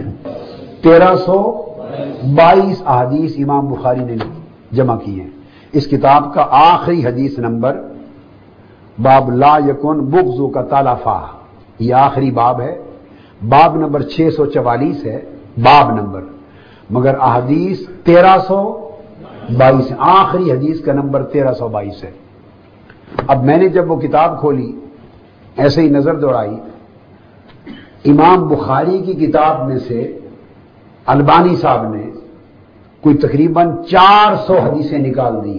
1322 احادیث امام بخاری نے جمع کی ہیں۔ اس کتاب کا آخری حدیث نمبر باب لا یکن بغض کا تالافا، یہ آخری باب ہے، باب نمبر 644 ہے باب نمبر، مگر احادیث 1322 ہے، آخری حدیث کا نمبر 1322 ہے۔ اب میں نے جب وہ کتاب کھولی ایسے ہی نظر دوڑائی، امام بخاری کی کتاب میں سے البانی صاحب نے کوئی تقریباً 400 حدیثیں نکال دی۔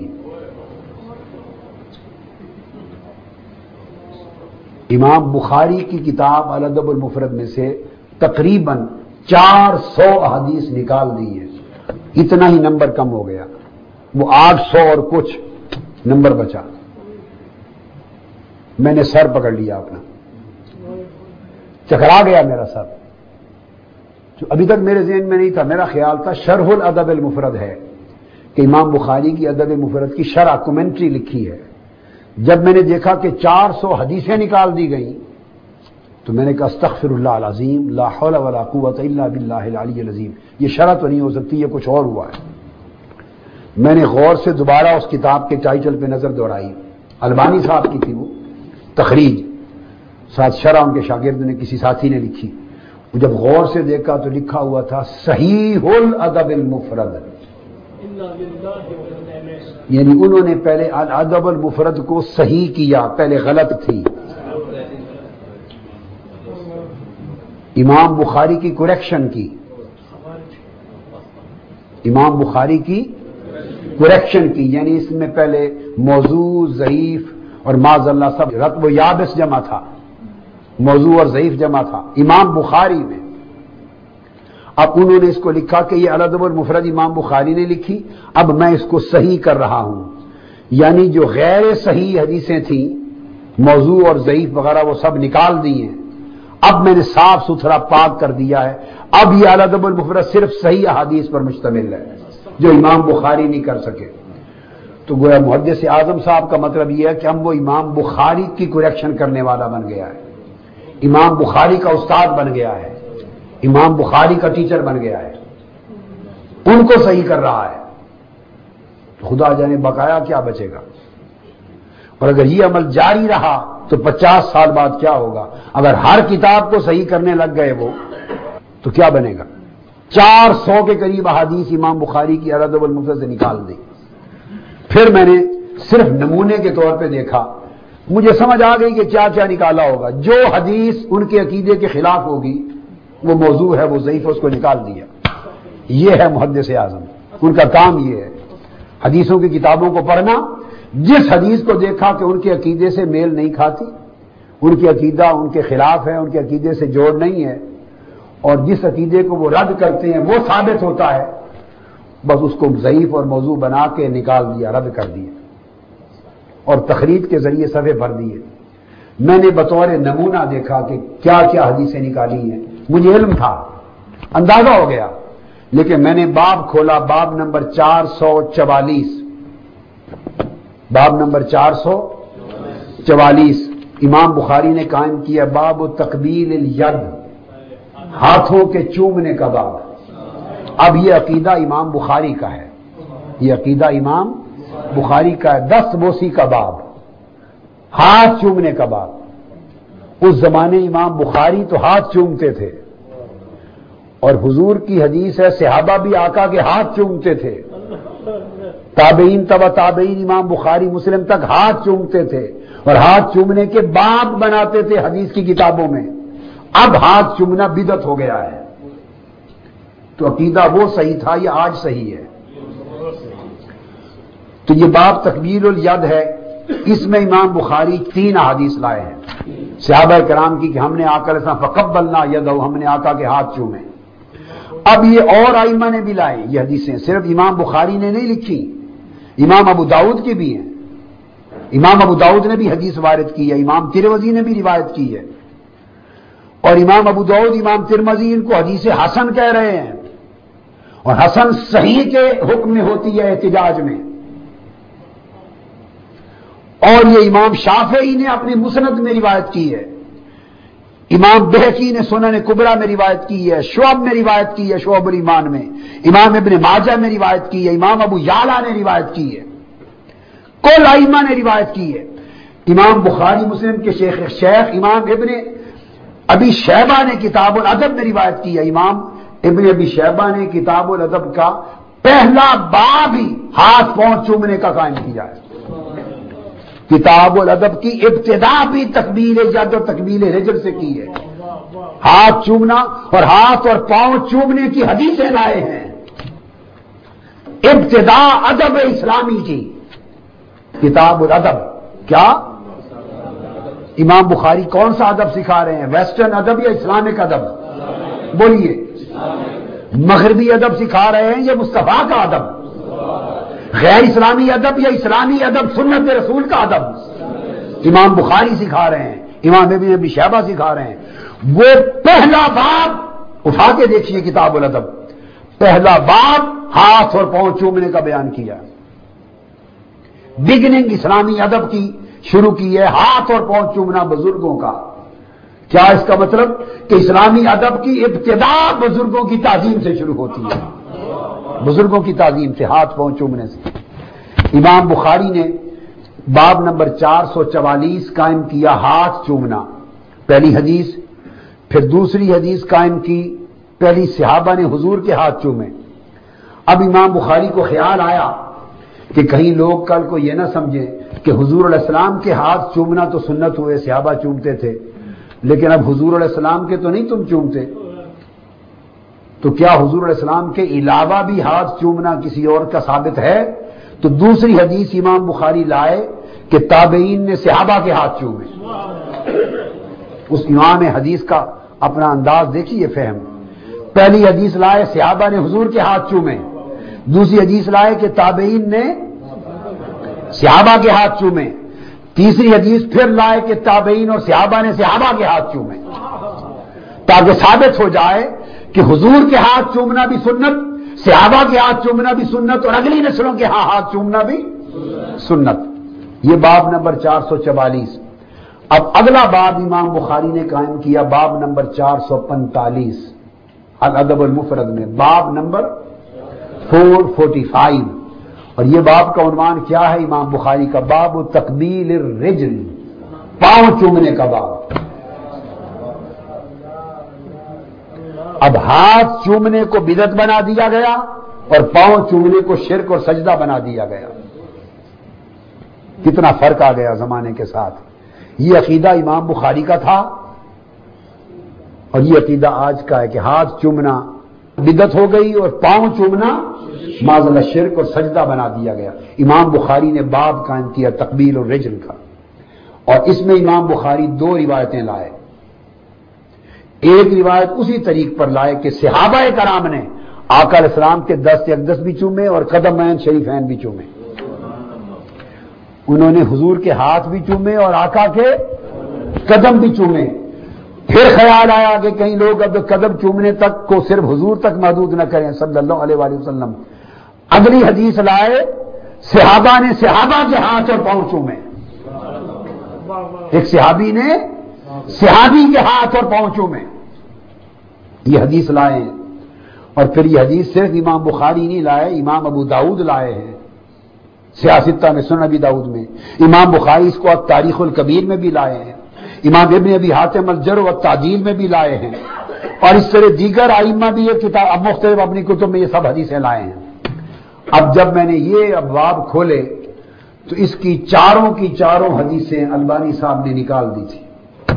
امام بخاری کی کتاب الادب المفرد میں سے تقریباً 400 احادیث نکال دی ہے، اتنا ہی نمبر کم ہو گیا، وہ 800 اور کچھ نمبر بچا۔ میں نے سر پکڑ لیا اپنا، چکرا گیا میرا سر، جو ابھی تک میرے ذہن میں نہیں تھا۔ میرا خیال تھا شرح الادب المفرد ہے کہ امام بخاری کی ادب مفرد کی شرح کمنٹری لکھی ہے۔ جب میں نے دیکھا کہ 400 حدیثیں نکال دی گئیں تو میں نے کہا استغفر اللہ العظیم لا حول ولا قوت الا باللہ العلی العظیم، یہ شرح تو نہیں ہو سکتی، یہ کچھ اور ہوا ہے۔ میں نے غور سے دوبارہ اس کتاب کے ٹائٹل پہ نظر دوڑائی، البانی صاحب کی تھی وہ تخریج، ساتھ شرح ان کے شاگرد نے کسی ساتھی نے لکھی۔ جب غور سے دیکھا تو لکھا ہوا تھا صحیح الادب المفرد، یعنی انہوں نے پہلے الادب المفرد کو صحیح کیا، پہلے غلط تھی۔ امام بخاری کی کریکشن کی، امام بخاری کی کریکشن کی، یعنی اس میں پہلے موضوع، ضعیف اور معاذ اللہ سب رتب و یابس جمع تھا، موضوع اور ضعیف جمع تھا امام بخاری میں۔ اب انہوں نے اس کو لکھا کہ یہ الادب المفرد امام بخاری نے لکھی، اب میں اس کو صحیح کر رہا ہوں، یعنی جو غیر صحیح حدیثیں تھیں، موضوع اور ضعیف وغیرہ وہ سب نکال دی ہیں، اب میں نے صاف ستھرا پاک کر دیا ہے۔ اب یہ الادب المفرد صرف صحیح احادیث پر مشتمل ہے جو امام بخاری نہیں کر سکے۔ تو گویا محدث اعظم صاحب کا مطلب یہ ہے کہ اب وہ امام بخاری کی کریکشن کرنے والا بن گیا ہے، امام بخاری کا استاد بن گیا ہے، امام بخاری کا ٹیچر بن گیا ہے، ان کو صحیح کر رہا ہے۔ تو خدا جانے بقایا کیا بچے گا، اور اگر یہ عمل جاری رہا تو 50 سال بعد کیا ہوگا؟ اگر ہر کتاب کو صحیح کرنے لگ گئے وہ، تو کیا بنے گا؟ 400 کے قریب احادیث امام بخاری کی الادب المفرد سے نکال دی۔ پھر میں نے صرف نمونے کے طور پہ دیکھا، مجھے سمجھ آ گئی کہ کیا کیا نکالا ہوگا۔ جو حدیث ان کے عقیدے کے خلاف ہوگی وہ موضوع ہے، وہ ضعیف، اس کو نکال دیا۔ یہ ہے محدث اعظم، ان کا کام یہ ہے، حدیثوں کی کتابوں کو پڑھنا، جس حدیث کو دیکھا کہ ان کے عقیدے سے میل نہیں کھاتی، ان کی عقیدہ ان کے خلاف ہے، ان کے عقیدے سے جوڑ نہیں ہے، اور جس عقیدے کو وہ رد کرتے ہیں وہ ثابت ہوتا ہے، بس اس کو ضعیف اور موضوع بنا کے نکال دیا، رد کر دیا، اور تخریج کے ذریعے صفحے بھر دیے۔ میں نے بطور نمونہ دیکھا کہ کیا کیا حدیثیں نکالی ہیں، مجھے علم تھا، اندازہ ہو گیا، لیکن میں نے باب کھولا، باب نمبر 444، باب نمبر 444 امام بخاری نے قائم کیا، باب تقبیل الید، ہاتھوں کے چومنے کا باب۔ اب یہ عقیدہ امام بخاری کا ہے، یہ عقیدہ امام بخاری کا ہے، 10 بوسی کا باب، ہاتھ چومنے کا باب۔ اس زمانے امام بخاری تو ہاتھ چومتے تھے، اور حضور کی حدیث ہے صحابہ بھی آقا کے ہاتھ چومتے تھے، تابعین تبع تابعین امام بخاری مسلم تک ہاتھ چومتے تھے، اور ہاتھ چومنے کے باب بناتے تھے حدیث کی کتابوں میں۔ اب ہاتھ چومنا بدعت ہو گیا ہے، تو عقیدہ وہ صحیح تھا، یہ آج صحیح ہے۔ تو یہ باب تقبیل الید ہے، اس میں امام بخاری 3 احادیث لائے ہیں۔ صحابہ کرام کی کہ ہم نے آقا علیہ السلام فقبلنا یدہ، ہم نے آقا کے ہاتھ چومے۔ اب یہ اور ائمہ نے بھی لائے یہ حدیثیں، صرف امام بخاری نے نہیں لکھی، امام ابو داؤد کی بھی ہیں۔ امام ابو داؤد نے بھی حدیث وارد کی ہے، امام ترمذی نے بھی روایت کی ہے، اور امام ابو داؤد امام ترمذی ان کو حدیث حسن کہہ رہے ہیں، اور حسن صحیح کے حکم میں ہوتی ہے احتجاج میں۔ اور یہ امام شافعی نے اپنی مسند میں روایت کی ہے، امام بہقی نے سنن کبریٰ میں روایت کی ہے، شعب میں روایت کی ہے، شعب الایمان میں، امام ابن ماجہ میں روایت کی ہے، امام ابو یعلا نے روایت کی ہے، کل ائمہ نے روایت کی ہے۔ امام بخاری مسلم کے شیخ امام ابن ابی شیبہ نے کتاب الادب میں روایت کی ہے، امام ابن ابی شیبہ نے کتاب الادب کا پہلا باب ہی ہاتھ پاؤں چومنے کا قائم کیا ہے۔ کتاب الادب کی ابتدا بھی تکبیر ید اور تکبیر رجل سے کی ہے، ہاتھ چومنا اور ہاتھ اور پاؤں چومنے کی حدیثیں لائے ہیں، ابتدا ادب اسلامی کی کتاب الادب۔ کیا امام بخاری کون سا ادب سکھا رہے ہیں؟ ویسٹرن ادب یا اسلامک ادب؟ بولیے، مغربی ادب سکھا رہے ہیں یا مصطفیٰ کا ادب؟ غیر اسلامی ادب یا اسلامی ادب سنت رسول کا ادب؟ امام بخاری سکھا رہے ہیں، امام ابن ابی شیبہ سکھا رہے ہیں۔ وہ پہلا باب اٹھا کے دیکھیے کتاب الادب، پہلا باب ہاتھ اور پاؤں چومنے کا بیان کیا، بگننگ اسلامی ادب کی شروع کی ہے، ہاتھ اور پاؤں چومنا بزرگوں کا۔ کیا اس کا مطلب کہ اسلامی ادب کی ابتدا بزرگوں کی تعظیم سے شروع ہوتی ہے، بزرگوں کی تعظیم سے، ہاتھ پاؤں چومنے سے۔ امام بخاری نے باب نمبر 444 قائم کیا ہاتھ چومنا، پہلی حدیث، پھر دوسری حدیث قائم کی، پہلی صحابہ نے حضور کے ہاتھ چومے۔ اب امام بخاری کو خیال آیا کہ کہیں لوگ کل کو یہ نہ سمجھیں کہ حضور علیہ السلام کے ہاتھ چومنا تو سنت ہوئے، صحابہ چومتے تھے، لیکن اب حضور علیہ السلام کے تو نہیں تم چومتے، تو کیا حضور علیہ السلام کے علاوہ بھی ہاتھ چومنا کسی اور کا ثابت ہے؟ تو دوسری حدیث امام بخاری لائے کہ تابعین نے صحابہ کے ہاتھ چومے۔ اس امام حدیث کا اپنا انداز دیکھیے، فہم۔ پہلی حدیث لائے صحابہ نے حضور کے ہاتھ چومے، دوسری حدیث لائے کہ تابعین نے صحابہ کے ہاتھ چومے، تیسری حدیث پھر لائے کہ تابعین اور صحابہ نے صحابہ کے ہاتھ چومے، تاکہ ثابت ہو جائے کہ حضور کے ہاتھ چومنا بھی سنت، صحابہ کے ہاتھ چومنا بھی سنت، اور اگلی نسلوں کے ہاتھ چومنا بھی سنت۔ یہ باب نمبر 444۔ اب اگلا باب امام بخاری نے قائم کیا، باب نمبر 445 الادب المفرد میں، باب نمبر 445، اور یہ باب کا عنوان کیا ہے امام بخاری کا؟ باب تقبیل الرجل، پاؤں چومنے کا باب۔ اب ہاتھ چومنے کو بدعت بنا دیا گیا اور پاؤں چومنے کو شرک اور سجدہ بنا دیا گیا۔ کتنا فرق آ گیا زمانے کے ساتھ۔ یہ عقیدہ امام بخاری کا تھا اور یہ عقیدہ آج کا ہے کہ ہاتھ چومنا بدعت ہو گئی اور پاؤں چومنا معاذ اللہ شرک اور سجدہ بنا دیا گیا۔ امام بخاری نے باب قائم کیا تقبیل الرجل کا، اور اس میں امام بخاری دو روایتیں لائے۔ ایک روایت اسی طریق پر لائے کہ صحابہ کرام نے آقا علیہ السلام کے دست اقدس بھی چومے اور قدمین شریفین بھی چومے، انہوں نے حضور کے ہاتھ بھی چومے اور آقا کے قدم بھی چومے۔ پھر خیال آیا کہ کہیں لوگ اب قدم چومنے تک کو صرف حضور تک محدود نہ کریں صلی اللہ علیہ وآلہ وسلم، اگلی حدیث لائے صحابہ نے صحابہ کے ہاتھ اور پاؤں چومے، ایک صحابی نے صحابی کے ہاتھ اور پاؤں چومے، یہ حدیث لائے ہیں۔ اور پھر یہ حدیث صرف امام بخاری نہیں لائے، امام ابو داؤد لائے ہیں سیاستہ میں، سنن ابی داؤد میں، امام بخاری اس کو اب تاریخ الکبیر میں بھی لائے ہیں، امام ابن ابی حاتم الجرح والتعدیل میں بھی لائے ہیں، اور اس طرح دیگر ائمہ بھی یہ کتاب اب مختلف اپنی کتب میں یہ سب حدیثیں لائے ہیں۔ اب جب میں نے یہ ابواب کھولے تو اس کی چاروں حدیثیں البانی صاحب نے نکال دی تھی،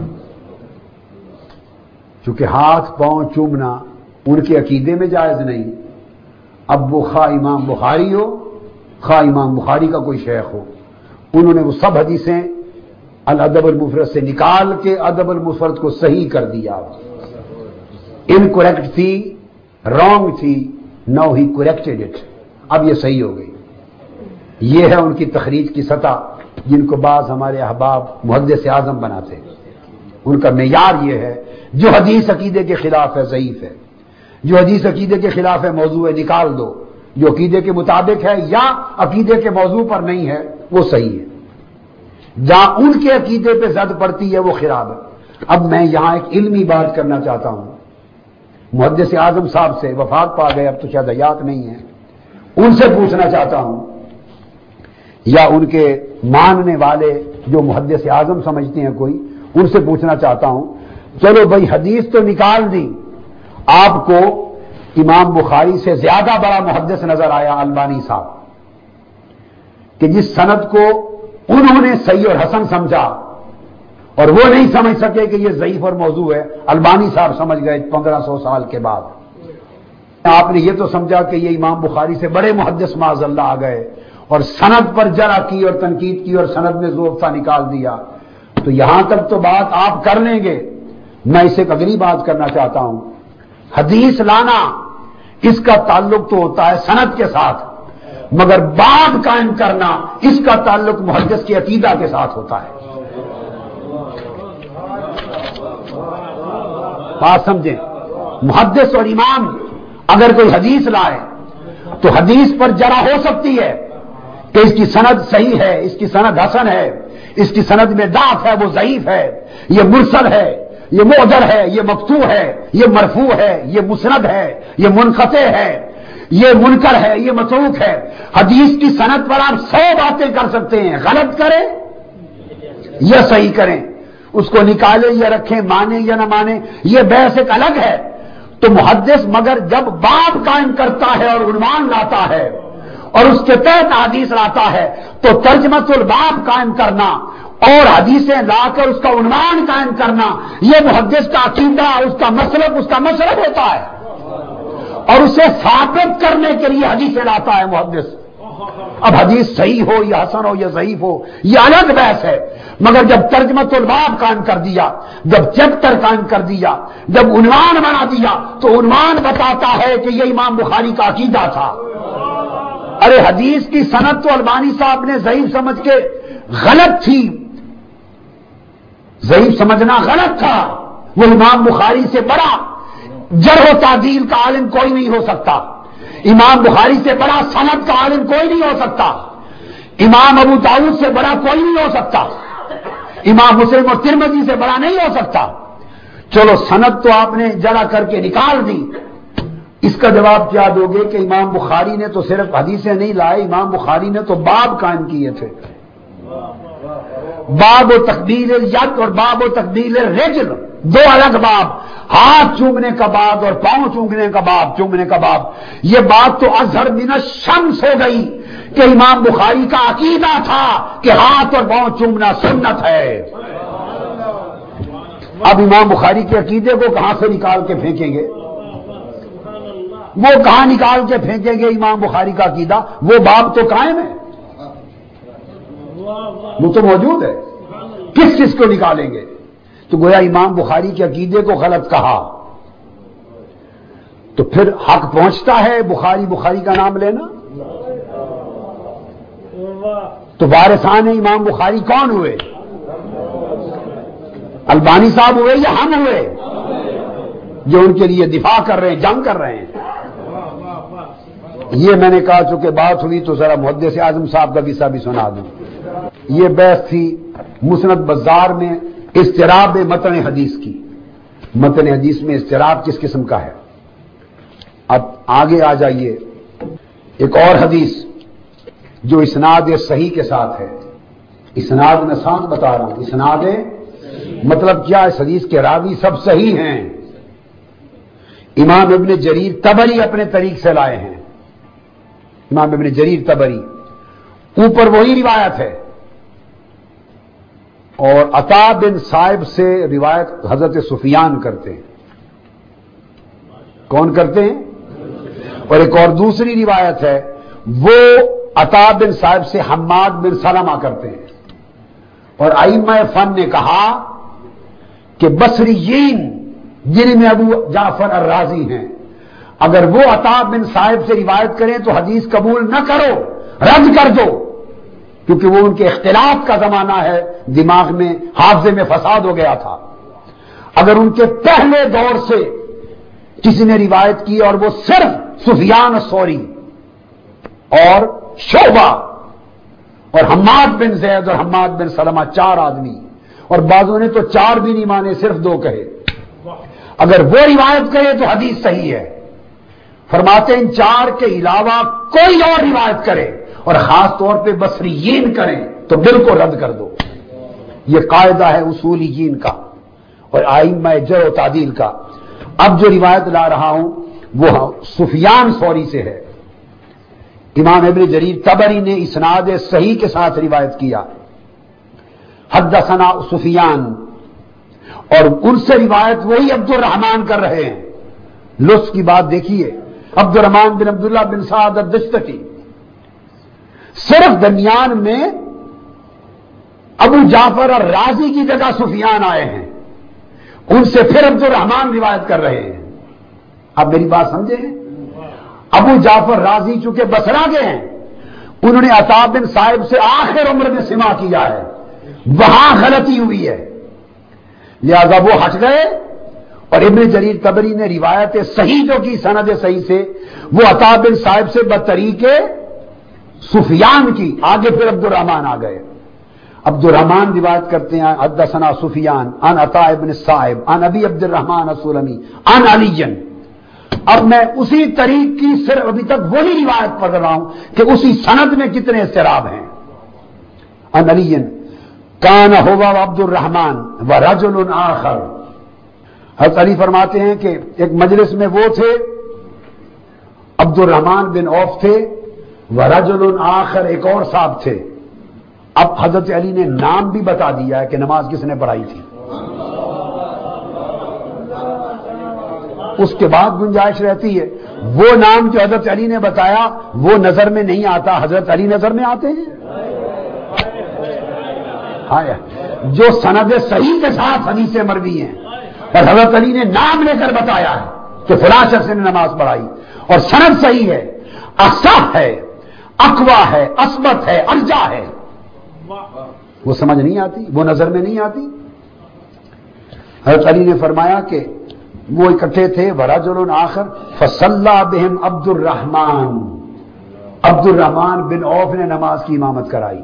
چونکہ ہاتھ پاؤں چومنا ان کے عقیدے میں جائز نہیں۔ اب وہ خواہ امام بخاری ہو، خواہ امام بخاری کا کوئی شیخ ہو، انہوں نے وہ سب حدیثیں الادب المفرد سے نکال کے ادب المفرد کو صحیح کر دیا. انکریکٹ تھی، رانگ تھی، نو ہی کریکٹڈ اٹ. اب یہ صحیح ہو گئی. یہ ہے ان کی تخریج کی سطح جن کو بعض ہمارے احباب محدث اعظم بناتے ہیں. ان کا معیار یہ ہے جو حدیث عقیدے کے خلاف ہے ضعیف ہے، جو حدیث عقیدے کے خلاف ہے موضوع ہے نکال دو، جو عقیدے کے مطابق ہے یا عقیدے کے موضوع پر نہیں ہے وہ صحیح ہے. جہاں ان کے عقیدے پہ زد پڑتی ہے وہ خراب ہے. اب میں یہاں ایک علمی بات کرنا چاہتا ہوں. محدث اعظم صاحب سے وفات پا گئے، اب تو شاید حیات نہیں ہے، ان سے پوچھنا چاہتا ہوں یا ان کے ماننے والے جو محدث اعظم سمجھتے ہیں کوئی، ان سے پوچھنا چاہتا ہوں. چلو بھائی حدیث تو نکال دی، آپ کو امام بخاری سے زیادہ بڑا محدث نظر آیا البانی صاحب کہ جس سند کو انہوں نے صحیح اور حسن سمجھا اور وہ نہیں سمجھ سکے کہ یہ ضعیف اور موضوع ہے، البانی صاحب سمجھ گئے 1500 سال کے بعد. آپ نے یہ تو سمجھا کہ یہ امام بخاری سے بڑے محدث معاذ اللہ آ گئے اور سند پر جرح کی اور تنقید کی اور سند میں ضعف نکال دیا. تو یہاں تک تو بات آپ کر لیں گے. میں اسے ایک اگلی بات کرنا چاہتا ہوں. حدیث لانا اس کا تعلق تو ہوتا ہے سند کے ساتھ، مگر باب قائم کرنا اس کا تعلق محدث کی عقیدہ کے ساتھ ہوتا ہے. بات سمجھیں. محدث اور امام اگر کوئی حدیث لائے تو حدیث پر جرح ہو سکتی ہے کہ اس کی سند صحیح ہے، اس کی سند حسن ہے، اس کی سند میں ضعف ہے، وہ ضعیف ہے، یہ مرسل ہے، یہ معضل ہے، یہ مقطوع ہے، یہ مرفوع ہے، یہ مسند ہے، یہ منقطع ہے، یہ منکر ہے، یہ متروک ہے. حدیث کی سند پر آپ 100 باتیں کر سکتے ہیں، غلط کریں یا صحیح کریں، اس کو نکالیں یا رکھیں، مانیں یا نہ مانیں، یہ بحث ایک الگ ہے. تو محدث مگر جب باب قائم کرتا ہے اور عنوان لاتا ہے اور اس کے تحت حدیث لاتا ہے تو ترجمۃ الباب قائم کرنا اور حدیثیں لا کر اس کا عنوان قائم کرنا یہ محدث کا عقیدہ، اس کا مسلک، اس کا مشرب ہوتا ہے. اور اسے ثابت کرنے کے لیے حدیثیں لاتا ہے محدث. اب حدیث صحیح ہو یا حسن ہو یا ضعیف ہو یہ الگ بحث ہے، مگر جب ترجمۃ الباب قائم کر دیا، جب چیپٹر قائم کر دیا، جب عنوان بنا دیا تو عنوان بتاتا ہے کہ یہ امام بخاری کا عقیدہ تھا. ارے حدیث کی سند تو البانی صاحب نے ضعیف سمجھ کے غلط تھی، ضعیف سمجھنا غلط تھا. وہ امام بخاری سے بڑا جرح و تعدیل کا عالم کوئی نہیں ہو سکتا، امام بخاری سے بڑا سند کا عالم کوئی نہیں ہو سکتا، امام ابو داؤد سے بڑا کوئی نہیں ہو سکتا، امام مسلم اور ترمذی سے بڑا نہیں ہو سکتا. چلو سند تو آپ نے جڑا کر کے نکال دی. اس کا جواب کیا دو گے کہ امام بخاری نے تو صرف حدیثیں نہیں لائے، امام بخاری نے تو باب قائم کیے تھے. باب و تقبیل الید اور باب و تقبیل الرجل، دو الگ باب. ہاتھ چومنے کا باب اور پاؤں چومنے کا باب، چومنے کا باب. یہ بات تو اظہر من الشمس ہو گئی کہ امام بخاری کا عقیدہ تھا کہ ہاتھ اور پاؤں چومنا سنت ہے. اب امام بخاری کے عقیدے کو کہاں سے نکال کے پھینکیں گے؟ وہ کہاں نکال کے پھینکیں گے امام بخاری کا عقیدہ؟ وہ باب تو قائم ہے، وہ تو موجود ہے. کس چیز کو نکالیں گے؟ تو گویا امام بخاری کے عقیدے کو غلط کہا تو پھر حق پہنچتا ہے بخاری کا نام لینا. تو وارثان امام بخاری کون ہوئے؟ البانی صاحب ہوئے یا ہم ہوئے جو ان کے لیے دفاع کر رہے ہیں، جنگ کر رہے ہیں؟ یہ میں نے کہا چونکہ بات ہوئی تو ذرا محدث اعظم صاحب کا قصہ بھی سنا دوں. یہ بحث تھی مسند بزار میں اضطراب متن حدیث کی. متن حدیث میں اضطراب کس قسم کا ہے؟ اب آگے آ جائیے. ایک اور حدیث جو اسناد صحیح کے ساتھ ہے. اسناد میں ساتھ بتا رہا ہوں، اسناد مطلب کیا؟ اس حدیث کے راوی سب صحیح ہیں. امام ابن جریر طبری اپنے طریق سے لائے ہیں. امام ابن جریر طبری، اوپر وہی روایت ہے. اور عطا بن صائب سے روایت حضرت سفیان کرتے ہیں. کون کرتے ہیں؟ اور ایک اور دوسری روایت ہے وہ عطا بن صائب سے حماد بن سلمہ کرتے ہیں. اور ائمہ فن نے کہا کہ بصریین جن میں ابو جعفر الرازی ہیں، اگر وہ عطا بن صائب سے روایت کریں تو حدیث قبول نہ کرو، رد کر دو، کیونکہ وہ ان کے اختلاف کا زمانہ ہے، دماغ میں حافظے میں فساد ہو گیا تھا۔ اگر ان کے پہلے دور سے کسی نے روایت کی اور وہ صرف سفیان الثوری اور شعبہ اور حماد بن زید اور حماد بن سلمہ، 4 آدمی، اور بعضوں نے تو 4 بھی نہیں مانے، صرف 2 کہے، اگر وہ روایت کرے تو حدیث صحیح ہے۔ فرماتے ہیں ان 4 کے علاوہ کوئی اور روایت کرے اور خاص طور پہ بصریین کریں تو بالکل رد کر دو۔ یہ قاعدہ ہے اصولیین کا اور ائمہ جرح و تعدیل کا۔ اب جو روایت لا رہا ہوں وہ سفیان ثوری سے ہے۔ امام ابن جریر طبری نے اسناد صحیح کے ساتھ روایت کیا، حدثنا سفیان، اور ان سے روایت وہی عبد الرحمن کر رہے ہیں۔ لطف کی بات دیکھیے، عبد الرحمن بن عبداللہ بن سعد الدستقی، صرف درمیان میں ابو جعفر الرازی کی جگہ سفیان آئے ہیں، ان سے پھر عبد الرحمن روایت کر رہے ہیں۔ اب میری بات سمجھے؟ ابو جعفر رازی چونکہ بصرہ کے ہیں، انہوں نے عطا بن صائب سے آخر عمر میں سماع کیا ہے، وہاں غلطی ہوئی ہے، لہذا وہ ہٹ گئے، اور ابن جریر طبری نے روایت صحیح جو کی سند صحیح سے، وہ عطا بن صائب سے بطریق سفیان کی، آگے پھر عبد الرحمن آ گئے۔ عبد الرحمن روایت کرتے ہیں حدثنا سفیان عن عطاء بن صائب عن ابی عبد الرحمن السلمی عن علی۔ اب میں اسی طریق کی صرف ابھی تک وہی روایت پڑھ رہا ہوں کہ اسی سند میں کتنے اضطراب ہیں۔ عن علی کان ہوا عبد الرحمن ورجل آخر، حضرت علی فرماتے ہیں کہ ایک مجلس میں وہ تھے، عبد الرحمن بن عوف تھے، ورجل آخر ایک اور صاحب تھے۔ اب حضرت علی نے نام بھی بتا دیا ہے کہ نماز کس نے پڑھائی تھی، اس کے بعد گنجائش رہتی ہے۔ وہ نام جو حضرت علی نے بتایا وہ نظر میں نہیں آتا، حضرت علی نظر میں آتے ہیں۔ جو سند صحیح کے ساتھ حدیث مروی ہیں اور حضرت علی نے نام لے کر بتایا ہے کہ فلاں شخص نے نماز پڑھائی، اور سند صحیح ہے، اصح ہے، اقوا ہے، اثبت ہے، ارجح ہے، وہ سمجھ نہیں آتی، وہ نظر میں نہیں آتی۔ حضرت علی نے فرمایا کہ وہ اکٹھے تھے، ورجل آخر فصلی بہم عبد الرحمن بن عوف نے نماز کی امامت کرائی۔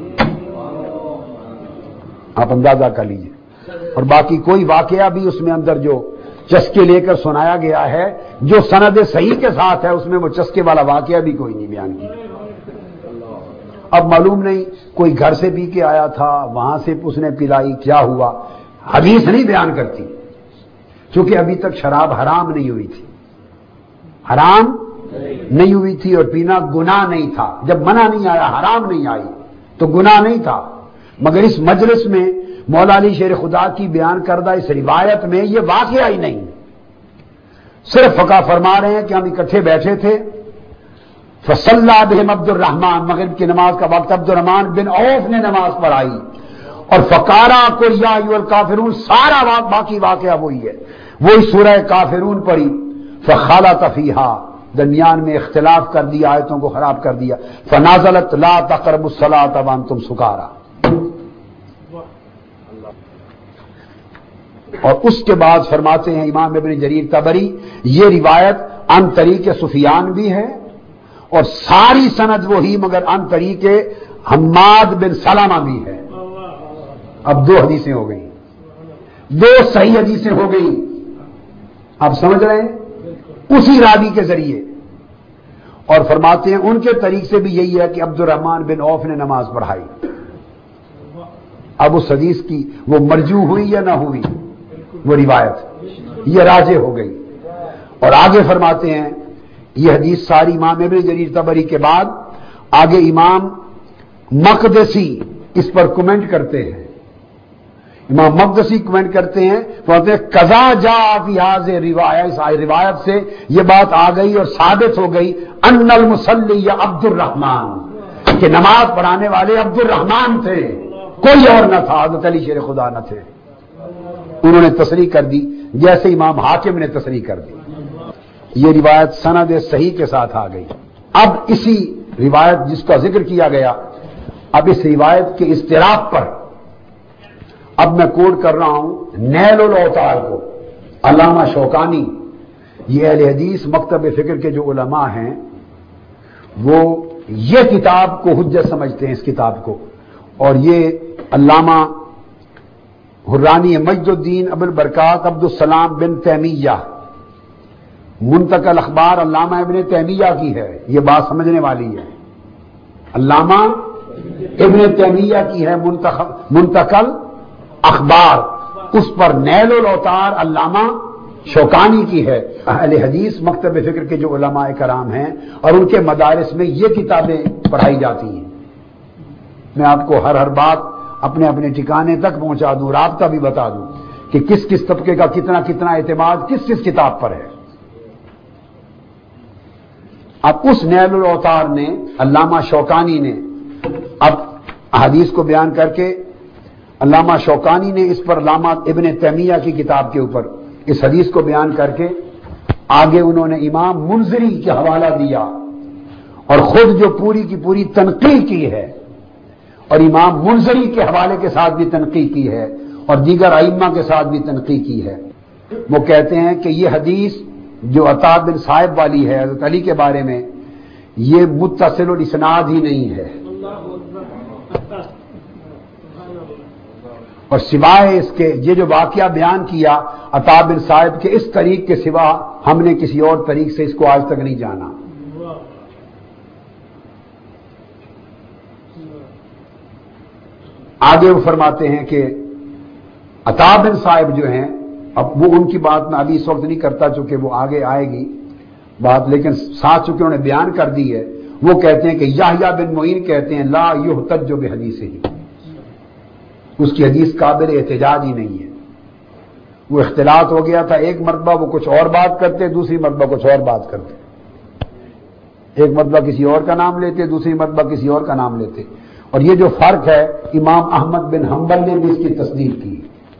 آپ اندازہ کر لیجئے، اور باقی کوئی واقعہ بھی اس میں اندر جو چسکے لے کر سنایا گیا ہے، جو سند صحیح کے ساتھ ہے، اس میں وہ چسکے والا واقعہ بھی کوئی نہیں بیان کیا۔ اب معلوم نہیں کوئی گھر سے پی کے آیا تھا، وہاں سے اس نے پلائی، کیا ہوا، حدیث نہیں بیان کرتی، چونکہ ابھی تک شراب حرام نہیں ہوئی تھی، حرام نہیں ہوئی تھی، اور پینا گناہ نہیں تھا۔ جب منع نہیں آیا، حرام نہیں آئی تو گناہ نہیں تھا۔ مگر اس مجلس میں مولا علی شیر خدا کی بیان کردہ اس روایت میں یہ واقعہ ہی نہیں، صرف فقہ فرما رہے ہیں کہ ہم اکٹھے بیٹھے تھے، فصلی بہم عبد الرحمن، مغرب کی نماز کا وقت، عبد الرحمن بن عوف نے نماز پڑھائی، اور فقارا کو یا ایھا الکافرون، سارا باقی واقعہ وہی ہے، وہی سورہ کافرون پڑھی، فخالط فیہا، درمیان میں اختلاف کر دیا، آیتوں کو خراب کر دیا، فنازلت لا تقربوا الصلاۃ وانتم سکارا، اور اس کے بعد فرماتے ہیں امام ابن جریر طبری، یہ روایت عن طریق سفیان بھی ہے اور ساری سند وہی، مگر عن طریق حماد بن سلمہ بھی ہے۔ اب 2 حدیثیں ہو گئی، 2 صحیح حدیثیں ہو گئی، آپ سمجھ رہے ہیں، اسی راوی کے ذریعے، اور فرماتے ہیں ان کے طریق سے بھی یہی ہے کہ عبد الرحمن بن عوف نے نماز پڑھائی۔ اب اس حدیث کی وہ مرجوح ہوئی یا نہ ہوئی، وہ روایت یہ راجح ہو گئی، اور آگے فرماتے ہیں یہ حدیث ساری امام ابن جریر طبری کے بعد آگے امام مقدسی اس پر کمنٹ کرتے ہیں، امام مقدسی کمنٹ کرتے ہیں، کہتے ہیں قضا جا فی هذه روایت، اس روایت سے یہ بات آ گئی اور ثابت ہو گئی ان المصلی عبد الرحمن، کہ نماز پڑھانے والے عبد الرحمن تھے، کوئی اور نہ تھا، حضرت علی شیر خدا نہ تھے. انہوں نے تصریح کر دی جیسے امام حاکم نے تصریح کر دی. یہ روایت سند صحیح کے ساتھ آ گئی. اب اسی روایت جس کا ذکر کیا گیا، اب اس روایت کے اضطراب پر اب میں کوٹ کر رہا ہوں نیل الاوطار کو. علامہ شوکانی، یہ اہل حدیث مکتب فکر کے جو علماء ہیں وہ یہ کتاب کو حجت سمجھتے ہیں، اس کتاب کو. اور یہ علامہ حرانی مجد الدین ابو البرکات عبد السلام بن تیمیہ، منتقل اخبار علامہ ابن تیمیہ کی ہے، یہ بات سمجھنے والی ہے. علامہ ابن تیمیہ کی ہے منتقل اخبار، اس پر نیل الاوطار علامہ شوکانی کی ہے. اہل حدیث مکتب فکر کے جو علماء کرام ہیں اور ان کے مدارس میں یہ کتابیں پڑھائی جاتی ہیں. میں آپ کو ہر بات اپنے اپنے ٹھکانے تک پہنچا دوں، رابطہ بھی بتا دوں کہ کس کس طبقے کا کتنا اعتماد کس کتاب پر ہے. اب اس نیل الاوطار نے علامہ شوکانی نے اب حدیث کو بیان کر کے علامہ شوکانی نے اس پر علامہ ابن تیمیہ کی کتاب کے اوپر اس حدیث کو بیان کر کے آگے انہوں نے امام منذری کے حوالہ دیا اور خود جو پوری کی پوری تنقیح کی ہے، اور امام منذری کے حوالے کے ساتھ بھی تنقیح کی ہے اور دیگر ائمہ کے ساتھ بھی تنقیح کی ہے. وہ کہتے ہیں کہ یہ حدیث جو عطا بن صائب والی ہے حضرت علی کے بارے میں، یہ متصل الاسناد ہی نہیں ہے، اور سوائے اس کے یہ جو واقعہ بیان کیا عطا بن صائب کے اس طریق کے سوا ہم نے کسی اور طریق سے اس کو آج تک نہیں جانا. آگے وہ فرماتے ہیں کہ عطا بن صائب جو ہیں، اب وہ ان کی بات میں ابھی اس وقت نہیں کرتا چونکہ وہ آگے آئے گی بات، لیکن ساتھ چونکہ انہوں نے بیان کر دی ہے. وہ کہتے ہیں کہ یحییٰ بن معین کہتے ہیں لا یحتج بحدیثہ، اس کی حدیث قابل احتجاج ہی نہیں ہے. وہ اختلاط ہو گیا تھا، ایک مرتبہ وہ کچھ اور بات کرتے، دوسری مرتبہ کچھ اور بات کرتے، ایک مرتبہ کسی اور کا نام لیتے، دوسری مرتبہ کسی اور کا نام لیتے. اور یہ جو فرق ہے امام احمد بن حنبل نے بھی اس کی تصدیق کی.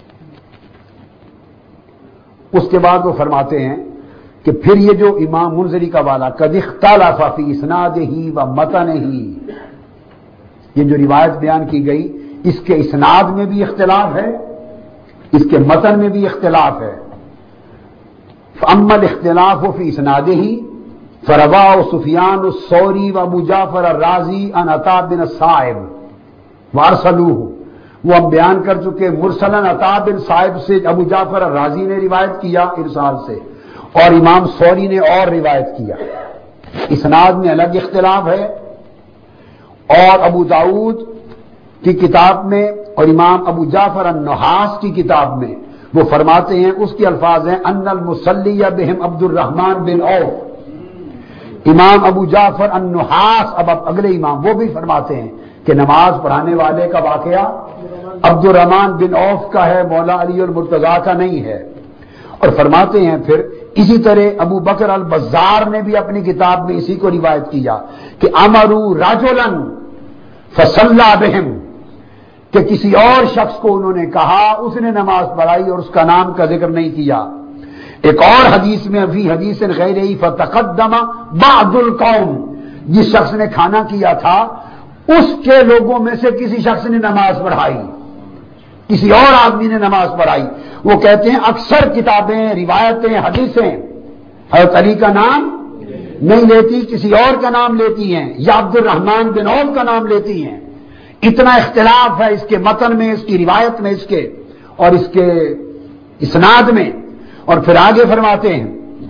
اس کے بعد وہ فرماتے ہیں کہ پھر یہ جو امام منذری کا والا قد اختلف فی اسنادہ و متنہ، یہ جو روایت بیان کی گئی اس کے اسناد میں بھی اختلاف ہے، اس کے متن میں بھی اختلاف ہے. فاما الاختلاف فی اسنادہ فرواہ سفیان الثوری و ابو جعفر الرازی عن عطا بن صائب وارسلوہ، وہ ہم بیان کر چکے مرسلن عطا بن صائب سے ابو جعفر الرازی نے روایت کیا ارسال سے، اور امام ثوری نے اور روایت کیا. اسناد میں الگ اختلاف ہے. اور ابو داؤد کی کتاب میں اور امام ابو جعفر النحاس کی کتاب میں وہ فرماتے ہیں، اس کے الفاظ ہیں ان المصلی بہم عبد الرحمن بن عوف. امام ابو جعفر النحاس اب اگلے امام وہ بھی فرماتے ہیں کہ نماز پڑھانے والے کا واقعہ عبد الرحمن بن عوف کا ہے، مولا علی المرتضیٰ کا نہیں ہے. اور فرماتے ہیں پھر اسی طرح ابو بکر البزار نے بھی اپنی کتاب میں اسی کو روایت کیا کہ امروا رجلا فصلی بہم، کہ کسی اور شخص کو انہوں نے کہا، اس نے نماز پڑھائی اور اس کا نام کا ذکر نہیں کیا. ایک اور حدیث میں فی حدیث غیرہ فتقدم بعض القوم، جس شخص نے کھانا کیا تھا اس کے لوگوں میں سے کسی شخص نے نماز پڑھائی، کسی اور آدمی نے نماز پڑھائی. وہ کہتے ہیں اکثر کتابیں روایتیں حدیثیں حضرت علی کا نام نہیں لیتی، کسی اور کا نام لیتی ہیں یا عبد الرحمن بن عوف کا نام لیتی ہیں. اتنا اختلاف ہے اس کے متن میں، اس کی روایت میں، اس کے اور اس کے اسناد میں. اور پھر آگے فرماتے ہیں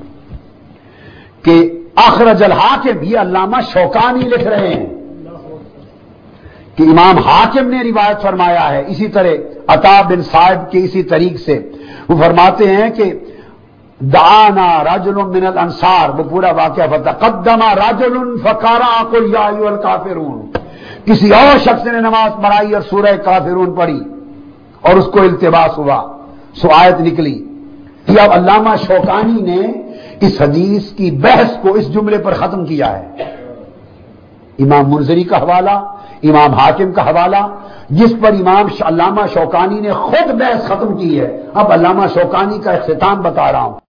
کہ اخرج الحاکم، یہ علامہ شوکانی لکھ رہے ہیں کہ امام حاکم نے روایت فرمایا ہے اسی طرح عطا بن صائب کے اسی طریق سے. وہ فرماتے ہیں کہ دعانا رجل من الانصار، وہ پورا واقعہ فتقدم رجل فقرأ قل یا ایھا الکافرون، کسی اور شخص نے نماز پڑھائی اور سورہ کافرون پڑھی اور اس کو التباس ہوا، سو آیت نکلی. یہ اب علامہ شوکانی نے اس حدیث کی بحث کو اس جملے پر ختم کیا ہے امام منذری کا حوالہ، امام حاکم کا حوالہ، جس پر امام علامہ شوکانی نے خود بحث ختم کی ہے۔ اب علامہ شوکانی کا اختتام بتا رہا ہوں۔